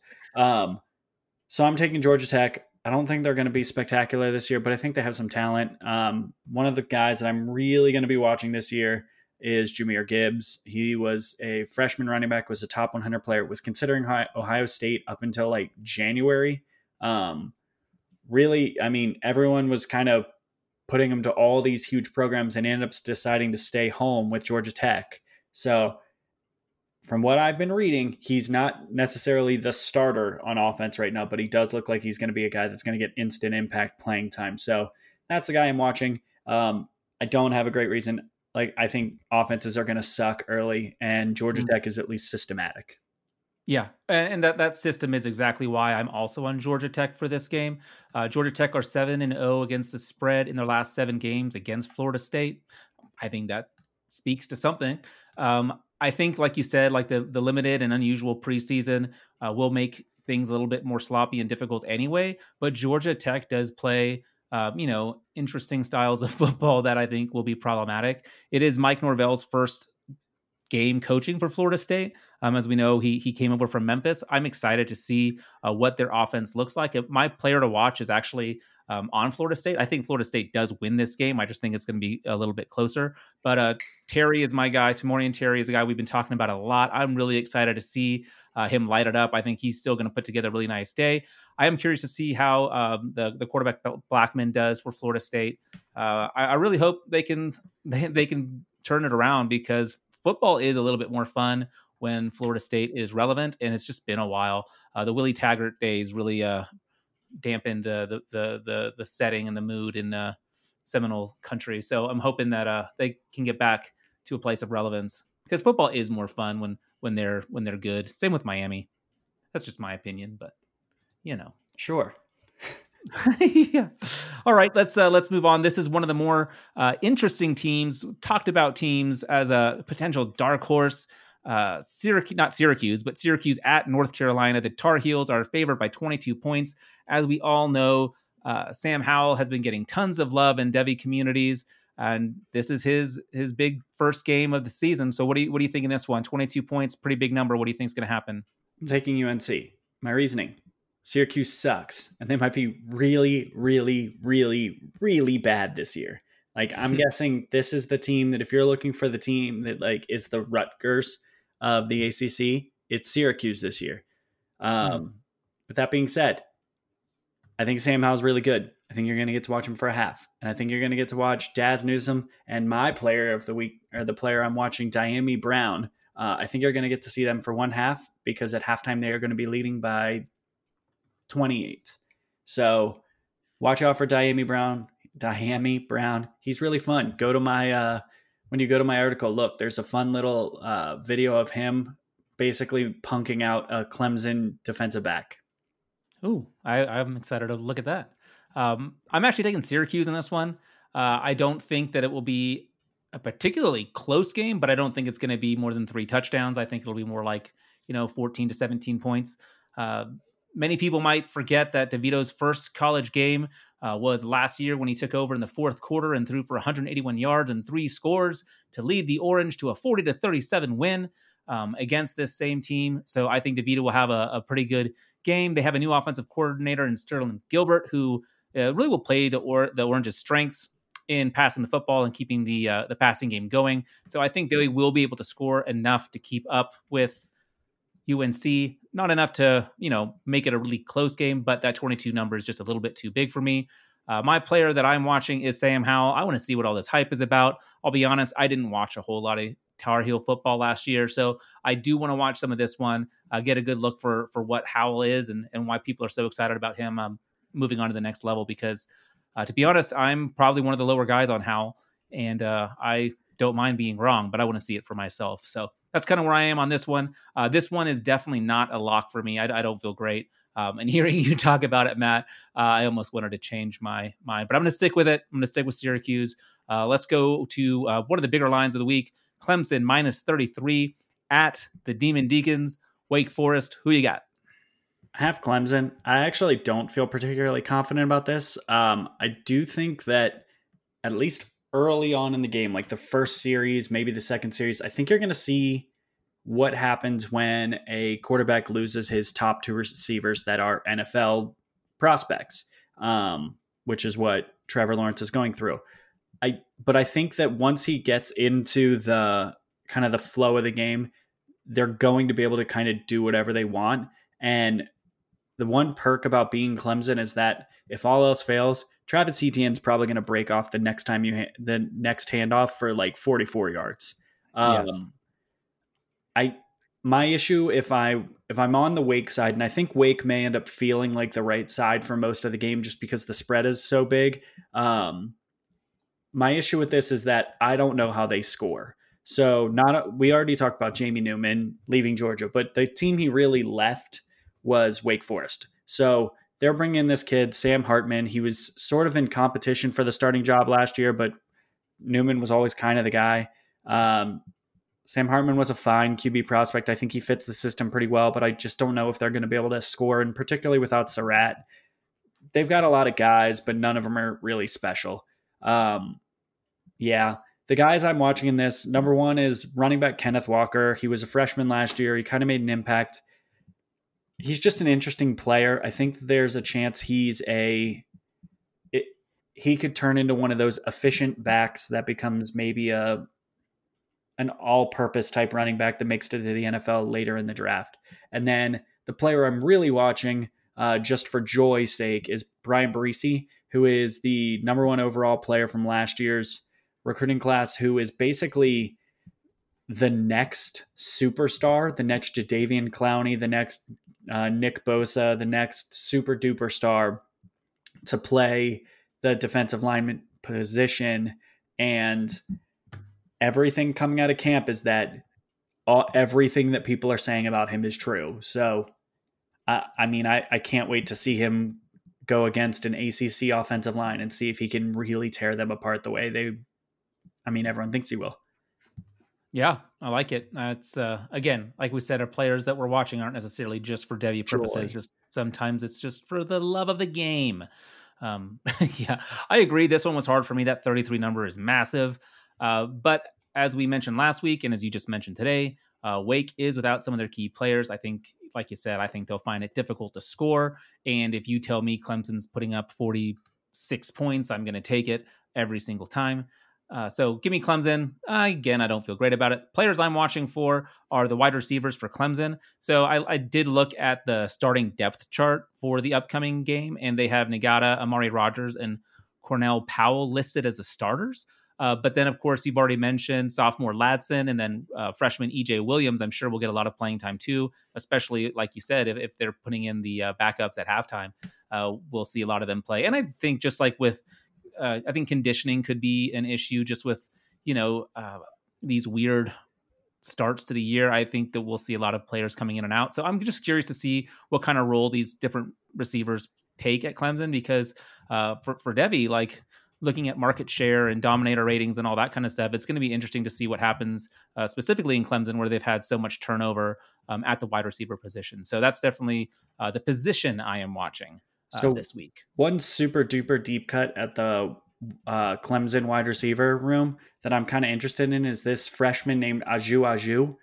So I'm taking Georgia Tech. I don't think they're going to be spectacular this year, but I think they have some talent. One of the guys that I'm really going to be watching this year is Jahmyr Gibbs. He was a freshman running back, was a top 100 player, was considering Ohio State up until like January. Really, I mean, everyone was kind of putting him to all these huge programs and ended up deciding to stay home with Georgia Tech. So from what I've been reading, he's not necessarily the starter on offense right now, but he does look like he's going to be a guy that's going to get instant impact playing time. So that's the guy I'm watching. I don't have a great reason. Like, I think offenses are going to suck early, and Georgia Tech is at least systematic. Yeah, and that system is exactly why I'm also on Georgia Tech for this game. Georgia Tech are 7-0 against the spread in their last 7 games against Florida State. I think that speaks to something. I think, like you said, like the limited and unusual preseason will make things a little bit more sloppy and difficult anyway. But Georgia Tech does play, interesting styles of football that I think will be problematic. It is Mike Norvell's first game coaching for Florida State. As we know, he came over from Memphis. I'm excited to see what their offense looks like. My player to watch is actually on Florida State. I think Florida State does win this game. I just think it's going to be a little bit closer. But Terry is my guy. Tamorrion Terry is a guy we've been talking about a lot. I'm really excited to see him light it up. I think he's still going to put together a really nice day. I am curious to see how the quarterback Blackman does for Florida State. I really hope they can turn it around, because football is a little bit more fun when Florida State is relevant, and it's just been a while. The Willie Taggart days really dampened the setting and the mood in Seminole country. So I'm hoping that they can get back to a place of relevance, because football is more fun when they're good. Same with Miami. That's just my opinion, but Sure. Yeah. All right, let's move on. This is one of the more interesting teams, talked about teams as a potential dark horse. Syracuse at North Carolina. The Tar Heels are favored by 22 points. As we all know, Sam Howell has been getting tons of love in Devy communities, and this is his big first game of the season. So what do you think in this one? 22 points, pretty big number. What do you think is going to happen? I'm taking UNC. My reasoning: Syracuse sucks, and they might be really, really, really, really bad this year. Like, I'm guessing this is the team that, if you're looking for the team that like is the Rutgers of the ACC, it's Syracuse this year. But that being said, I think Sam Howell's really good. I think you're going to get to watch him for a half. And I think you're going to get to watch Daz Newsome and my player of the week, or the player I'm watching, Diami Brown. I think you're going to get to see them for one half, because at halftime they are going to be leading by 28. So watch out for Diami Brown. He's really fun. Go to my when you go to my article, look, there's a fun little video of him basically punking out a Clemson defensive back. Ooh, I'm excited to look at that. I'm actually taking Syracuse in this one. I don't think that it will be a particularly close game, but I don't think it's going to be more than 3 touchdowns. I think it'll be more like, 14 to 17 points. Many people might forget that DeVito's first college game was last year when he took over in the fourth quarter and threw for 181 yards and 3 scores to lead the Orange to a 40-37 win against this same team. So I think DeVito will have a pretty good game. They have a new offensive coordinator in Sterling Gilbert, who really will play the Orange's strengths in passing the football and keeping the passing game going. So I think they will be able to score enough to keep up with UNC. Not enough to, make it a really close game, but that 22 number is just a little bit too big for me. My player that I'm watching is Sam Howell. I want to see what all this hype is about. I'll be honest, I didn't watch a whole lot of Tar Heel football last year, so I do want to watch some of this one, get a good look for what Howell is and why people are so excited about him moving on to the next level, because to be honest, I'm probably one of the lower guys on Howell, and I don't mind being wrong, but I want to see it for myself. So that's kind of where I am on this one. This one is definitely not a lock for me. I don't feel great. And hearing you talk about it, Matt, I almost wanted to change my mind, but I'm going to stick with it. I'm going to stick with Syracuse. Let's go to one of the bigger lines of the week. Clemson -33 at the Demon Deacons. Wake Forest, who you got? I have Clemson. I actually don't feel particularly confident about this. I do think that at least early on in the game, like the first series, maybe the second series, I think you're going to see what happens when a quarterback loses his top 2 receivers that are NFL prospects, which is what Trevor Lawrence is going through. But I think that once he gets into the kind of the flow of the game, they're going to be able to kind of do whatever they want. And the one perk about being Clemson is that if all else fails, Travis Etienne's probably going to break off the next time the next handoff for like 44 yards. Yes. My issue if I'm on the Wake side, and I think Wake may end up feeling like the right side for most of the game just because the spread is so big. My issue with this is that I don't know how they score. So we already talked about Jamie Newman leaving Georgia, but the team he really left was Wake Forest. So they're bringing in this kid, Sam Hartman. He was sort of in competition for the starting job last year, but Newman was always kind of the guy. Sam Hartman was a fine QB prospect. I think he fits the system pretty well, but I just don't know if they're going to be able to score, and particularly without Surratt. They've got a lot of guys, but none of them are really special. The guys I'm watching in this, number one is running back Kenneth Walker. He was a freshman last year. He kind of made an impact. He's just an interesting player. I think there's a chance he could turn into one of those efficient backs that becomes maybe an all-purpose type running back that makes it to the NFL later in the draft. And then the player I'm really watching, just for joy's sake, is Brian Barisi, who is the number 1 overall player from last year's recruiting class, who is basically the next superstar, the next Jadeveon Clowney, the next Nick Bosa, the next super duper star to play the defensive lineman position. And everything coming out of camp is that everything that people are saying about him is true. So, I can't wait to see him go against an ACC offensive line and see if he can really tear them apart the way everyone thinks he will. Yeah, I like it. It's again, like we said, our players that we're watching aren't necessarily just for Debbie purposes. Just sometimes it's just for the love of the game. Yeah, I agree. This one was hard for me. That 33 number is massive. But as we mentioned last week, and as you just mentioned today, Wake is without some of their key players. I think, like you said, I think they'll find it difficult to score. And if you tell me Clemson's putting up 46 points, I'm going to take it every single time. So give me Clemson. Again, I don't feel great about it. Players I'm watching for are the wide receivers for Clemson. So I did look at the starting depth chart for the upcoming game, and they have Nagata, Amari Rogers, and Cornell Powell listed as the starters. But then, of course, you've already mentioned sophomore Ladson, and then freshman EJ Williams. I'm sure will get a lot of playing time too, especially like you said, if they're putting in the backups at halftime. We'll see a lot of them play. And I think just like with I think conditioning could be an issue just with, these weird starts to the year. I think that we'll see a lot of players coming in and out. So I'm just curious to see what kind of role these different receivers take at Clemson, because for Devy, like looking at market share and dominator ratings and all that kind of stuff, it's going to be interesting to see what happens specifically in Clemson, where they've had so much turnover at the wide receiver position. So that's definitely the position I am watching this week. One super duper deep cut at the Clemson wide receiver room that I'm kind of interested in is this freshman named Aju.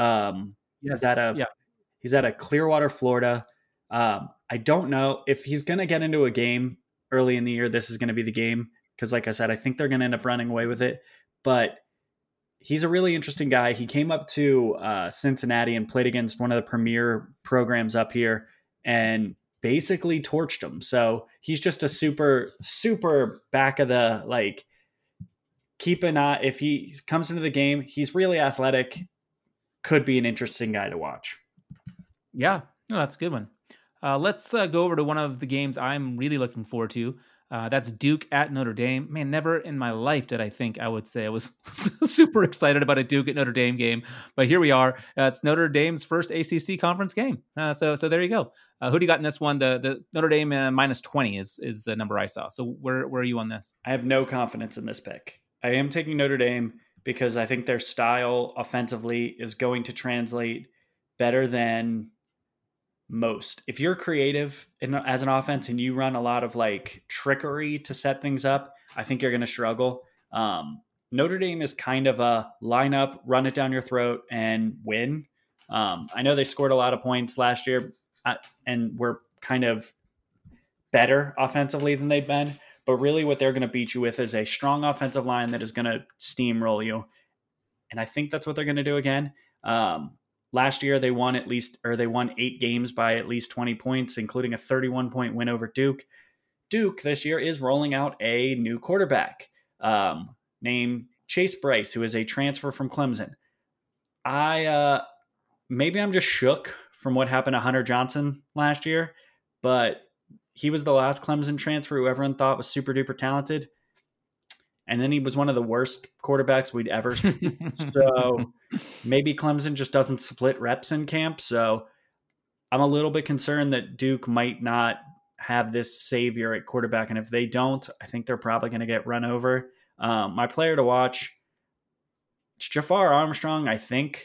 He's at a Clearwater, Florida. I don't know if he's going to get into a game early in the year. This is going to be the game, because like I said, I think they're going to end up running away with it. But he's a really interesting guy. He came up to Cincinnati and played against one of the premier programs up here and basically torched him. So he's just a super, super back of the, like, keep an eye. If he comes into the game, he's really athletic. Could be an interesting guy to watch. Yeah, no, that's a good one. Let's go over to one of the games I'm really looking forward to. That's Duke at Notre Dame. Man, never in my life did I think I would say I was super excited about a Duke at Notre Dame game, but here we are. It's Notre Dame's first ACC conference game. So there you go. Who do you got in this one? The Notre Dame minus 20 is the number I saw. So where are you on this? I have no confidence in this pick. I am taking Notre Dame because I think their style offensively is going to translate better than most. If you're creative as an offense and you run a lot of like trickery to set things up, I think you're going to struggle. Notre Dame is kind of a line up, run it down your throat and win. I know they scored a lot of points last year and were kind of better offensively than they've been, but really what they're going to beat you with is a strong offensive line that is going to steamroll you. And I think that's what they're going to do again. Last year, they won 8 games by at least 20 points, including a 31-point win over Duke. Duke this year is rolling out a new quarterback named Chase Bryce, who is a transfer from Clemson. Maybe I'm just shook from what happened to Hunter Johnson last year, but he was the last Clemson transfer who everyone thought was super duper talented. And then he was one of the worst quarterbacks we'd ever seen. So maybe Clemson just doesn't split reps in camp. So I'm a little bit concerned that Duke might not have this savior at quarterback. And if they don't, I think they're probably going to get run over. My player to watch, it's Jafar Armstrong, I think.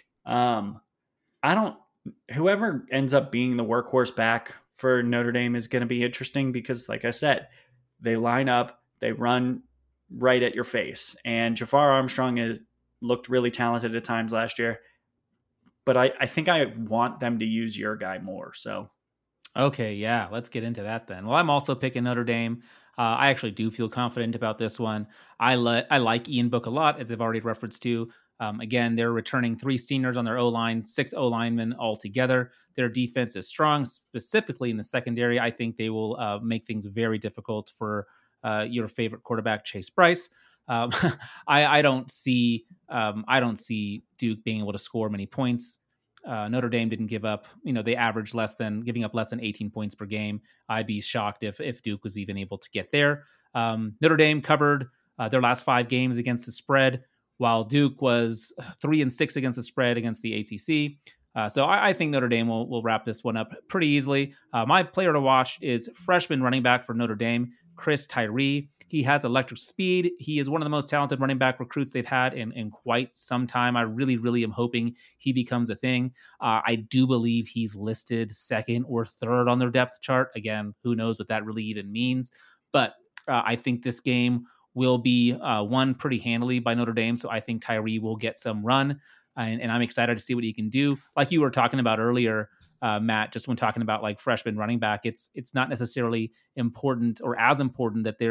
Whoever ends up being the workhorse back for Notre Dame is going to be interesting because, like I said, they line up, they run right at your face. And Jafar Armstrong has looked really talented at times last year, but I think I want them to use your guy more. So, okay, yeah, let's get into that then. Well, I'm also picking Notre Dame. I actually do feel confident about this one. I like Ian Book a lot, as I've already referenced to. Again, they're returning 3 seniors on their O-line, 6 O-linemen altogether. Their defense is strong, specifically in the secondary. I think they will make things very difficult for your favorite quarterback, Chase Bryce. I don't see Duke being able to score many points. Notre Dame didn't give up. They averaged giving up less than 18 points per game. I'd be shocked if Duke was even able to get there. Notre Dame covered their last 5 games against the spread, while Duke was 3-6 against the spread against the ACC. So I think Notre Dame will wrap this one up pretty easily. My player to watch is freshman running back for Notre Dame, Chris Tyree. He has electric speed. He is one of the most talented running back recruits they've had in quite some time. I really, really am hoping he becomes a thing. I do believe he's listed 2nd or 3rd on their depth chart. Again, who knows what that really even means. But I think this game will be won pretty handily by Notre Dame. So I think Tyree will get some run. And I'm excited to see what he can do. Like you were talking about earlier, Matt, just when talking about like freshman running back, it's not necessarily important or as important that they're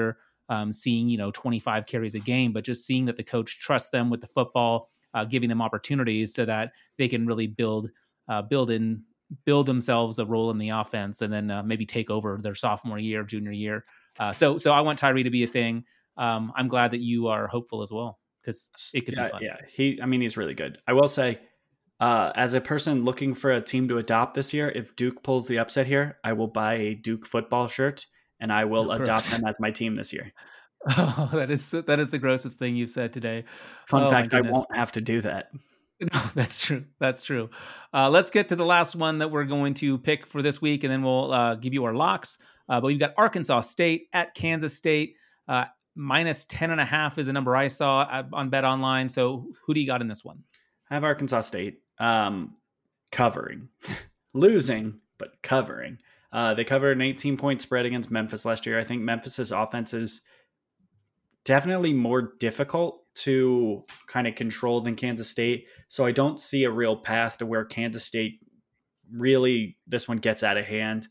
seeing, 25 carries a game, but just seeing that the coach trusts them with the football, giving them opportunities so that they can really build themselves a role in the offense, and then maybe take over their sophomore year, junior year. So I want Tyree to be a thing. I'm glad that you are hopeful as well, because it could be fun. Yeah, he's really good. I will say, as a person looking for a team to adopt this year, if Duke pulls the upset here, I will buy a Duke football shirt and I will adopt them as my team this year. Oh, that is the grossest thing you've said today. Fun fact, I won't have to do that. No, that's true. That's true. Let's get to the last one that we're going to pick for this week, and then we'll give you our locks. But we've got Arkansas State at Kansas State. Minus 10.5 is a number I saw on Bet Online. So who do you got in this one? I have Arkansas State covering. Losing, but covering. They covered an 18-point spread against Memphis last year. I think Memphis's offense is definitely more difficult to kind of control than Kansas State. So I don't see a real path to where Kansas State really, this one gets out of hand.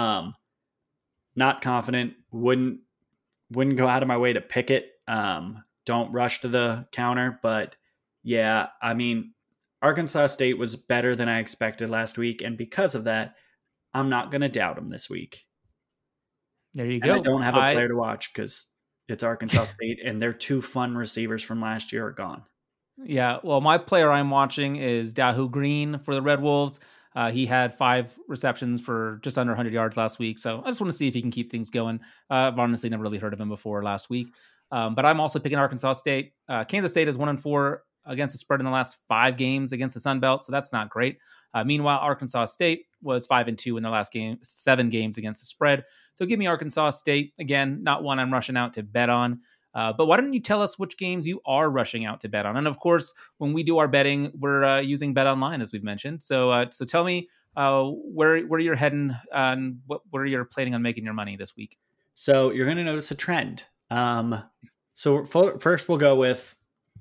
Not confident. Wouldn't go out of my way to pick it. Don't rush to the counter. But yeah, I mean, Arkansas State was better than I expected last week. And because of that, I'm not going to doubt them this week. There you go. I don't have a player to watch because it's Arkansas State, and their two fun receivers from last year are gone. Yeah, well, my player I'm watching is Dahu Green for the Red Wolves. He had 5 receptions for just under 100 yards last week, so I just want to see if he can keep things going. I've honestly never really heard of him before last week. But I'm also picking Arkansas State. Kansas State is 1-4 against the spread in the last 5 games against the Sun Belt, so that's not great. Meanwhile, Arkansas State was 5-2 in their last 7 games against the spread. So give me Arkansas State. Again, not one I'm rushing out to bet on. But why don't you tell us which games you are rushing out to bet on? And of course, when we do our betting, we're using Bet Online, as we've mentioned. So tell me where you're heading and where you're planning on making your money this week. So you're going to notice a trend. So first we'll go with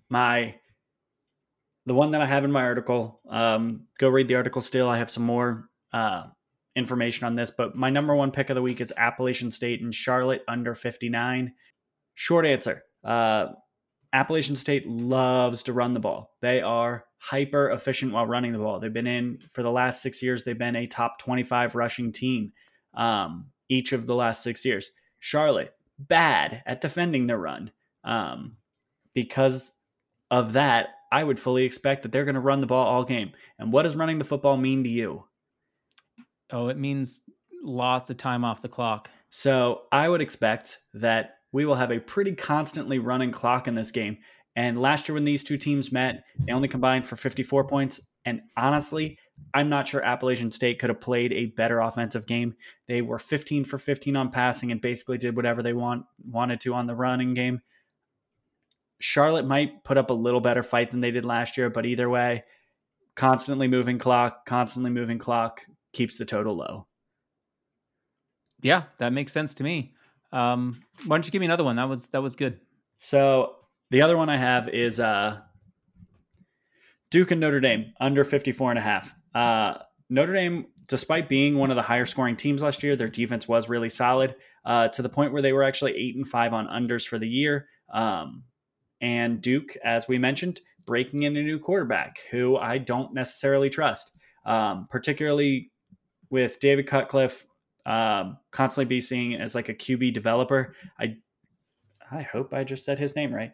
the one that I have in my article. Go read the article still. I have some more information on this, but my number one pick of the week is Appalachian State and Charlotte under 59. Short answer. Appalachian State loves to run the ball. They are hyper efficient while running the ball. They've been for the last 6 years, they've been a top 25 rushing team each of the last 6 years. Charlotte, bad at defending their run. Because of that, I would fully expect that they're going to run the ball all game. And what does running the football mean to you? Oh, it means lots of time off the clock. So I would expect that we will have a pretty constantly running clock in this game. And last year when these two teams met, they only combined for 54 points. And honestly, I'm not sure Appalachian State could have played a better offensive game. They were 15 for 15 on passing and basically did whatever they wanted to on the running game. Charlotte might put up a little better fight than they did last year, but either way, constantly moving clock keeps the total low. Yeah, that makes sense to me. Why don't you give me another one? That was good. So the other one I have is Duke and Notre Dame under 54.5. Notre Dame, despite being one of the higher scoring teams last year, their defense was really solid to the point where they were actually 8-5 on unders for the year. And Duke, as we mentioned, breaking in a new quarterback who I don't necessarily trust, particularly with David Cutcliffe constantly be seen as like a QB developer. I hope I just said his name right.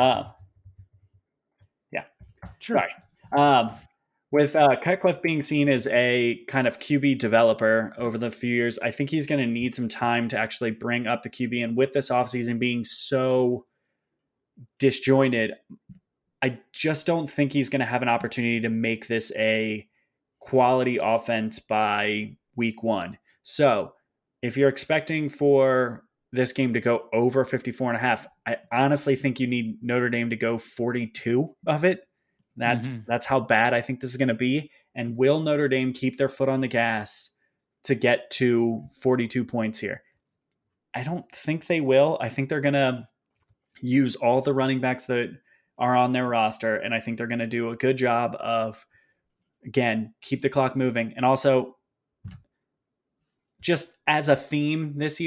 Yeah, sure. Sorry. With Cutcliffe being seen as a kind of QB developer over the few years, I think he's going to need some time to actually bring up the QB. And with this offseason being so disjointed, I just don't think he's going to have an opportunity to make this a quality offense by week 1. So if you're expecting for this game to go over 54.5, I honestly think you need Notre Dame to go 42 of it. That's how bad I think this is going to be. And will Notre Dame keep their foot on the gas to get to 42 points here? I don't think they will. I think they're going to use all the running backs that are on their roster. And I think they're going to do a good job of, again, keep the clock moving. And also, just as a theme this year,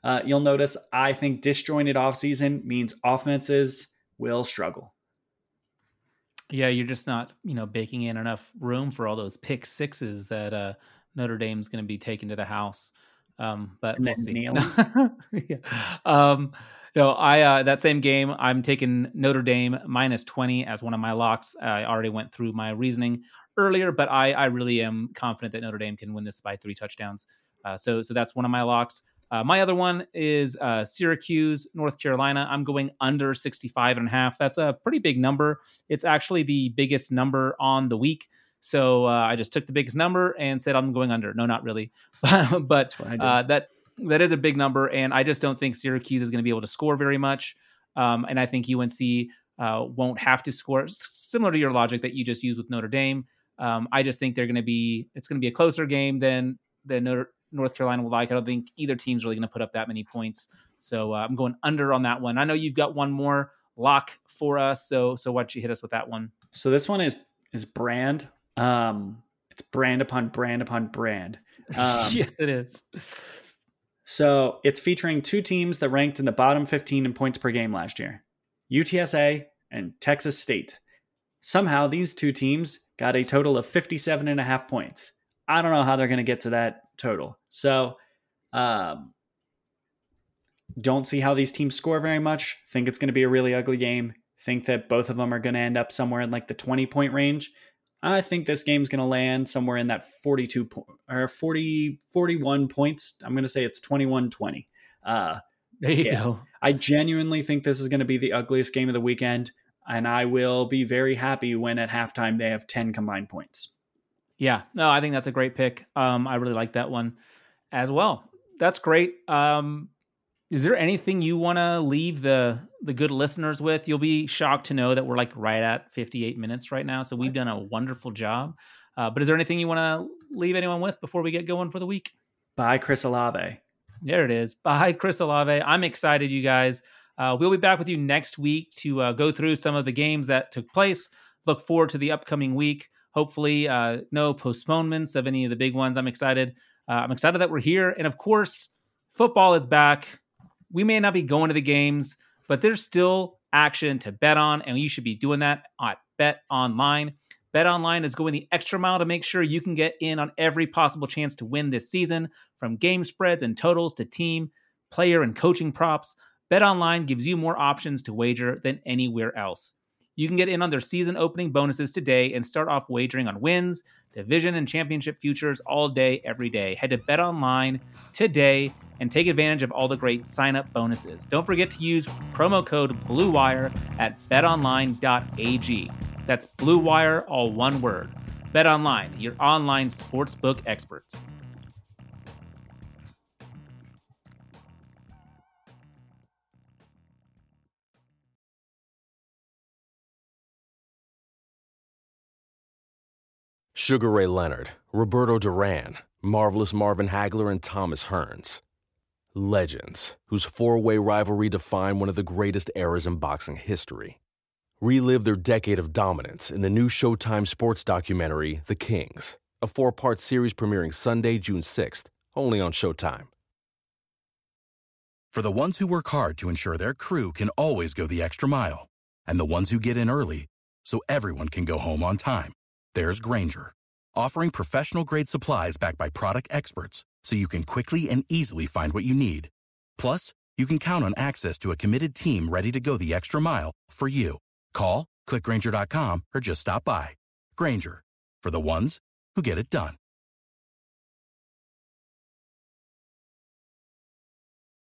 You'll notice I think disjointed offseason means offenses will struggle. Yeah, you're just not, baking in enough room for all those pick sixes that Notre Dame's going to be taken to the house. But we'll see. Yeah. No, that same game, I'm taking Notre Dame -20 as one of my locks. I already went through my reasoning earlier, but I really am confident that Notre Dame can win this by 3 touchdowns. So that's one of my locks. My other one is Syracuse, North Carolina. I'm going under 65.5. That's a pretty big number. It's actually the biggest number on the week. So I just took the biggest number and said I'm going under. No, not really. But that is a big number, and I just don't think Syracuse is going to be able to score very much. And I think UNC won't have to score, similar to your logic that you just used with Notre Dame. I just think it's going to be a closer game than North Carolina will like. I don't think either team's really going to put up that many points. So I'm going under on that one. I know you've got one more lock for us. So why don't you hit us with that one? So this one is brand. It's brand upon brand upon brand. Yes, it is. So it's featuring 2 teams that ranked in the bottom 15 in points per game last year, UTSA and Texas State. Somehow these 2 teams got a total of 57.5 points. I don't know how they're going to get to that total. So don't see how these teams score very much. Think it's going to be a really ugly game. Think that both of them are going to end up somewhere in like the 20-point range. I think this game's going to land somewhere in that 41 points. I'm going to say it's 21-20. There you go. I genuinely think this is going to be the ugliest game of the weekend, and I will be very happy when at halftime they have 10 combined points. Yeah, no, I think that's a great pick. I really like that one as well. That's great. Is there anything you want to leave the good listeners with? You'll be shocked to know that we're like right at 58 minutes right now. So we've done a wonderful job. But is there anything you want to leave anyone with before we get going for the week? Bye, Chris Olave. There it is. Bye, Chris Olave. I'm excited, you guys. We'll be back with you next week to go through some of the games that took place. Look forward to the upcoming week. Hopefully, no postponements of any of the big ones. I'm excited. I'm excited that we're here. And of course, football is back. We may not be going to the games, but there's still action to bet on, and you should be doing that at BetOnline. BetOnline is going the extra mile to make sure you can get in on every possible chance to win this season, from game spreads and totals to team, player, and coaching props. BetOnline gives you more options to wager than anywhere else. You can get in on their season opening bonuses today and start off wagering on wins, division, and championship futures all day, every day. Head to BetOnline today and take advantage of all the great sign-up bonuses. Don't forget to use promo code BLUEWIRE at betonline.ag. That's Blue Wire, all one word. BetOnline, your online sportsbook experts. Sugar Ray Leonard, Roberto Duran, Marvelous Marvin Hagler, and Thomas Hearns. Legends, whose four-way rivalry defined one of the greatest eras in boxing history. Relive their decade of dominance in the new Showtime sports documentary, The Kings, a 4-part series premiering Sunday, June 6th, only on Showtime. For the ones who work hard to ensure their crew can always go the extra mile, and the ones who get in early so everyone can go home on time, there's Grainger, offering professional-grade supplies backed by product experts so you can quickly and easily find what you need. Plus, you can count on access to a committed team ready to go the extra mile for you. Call, click Grainger.com, or just stop by. Grainger, for the ones who get it done.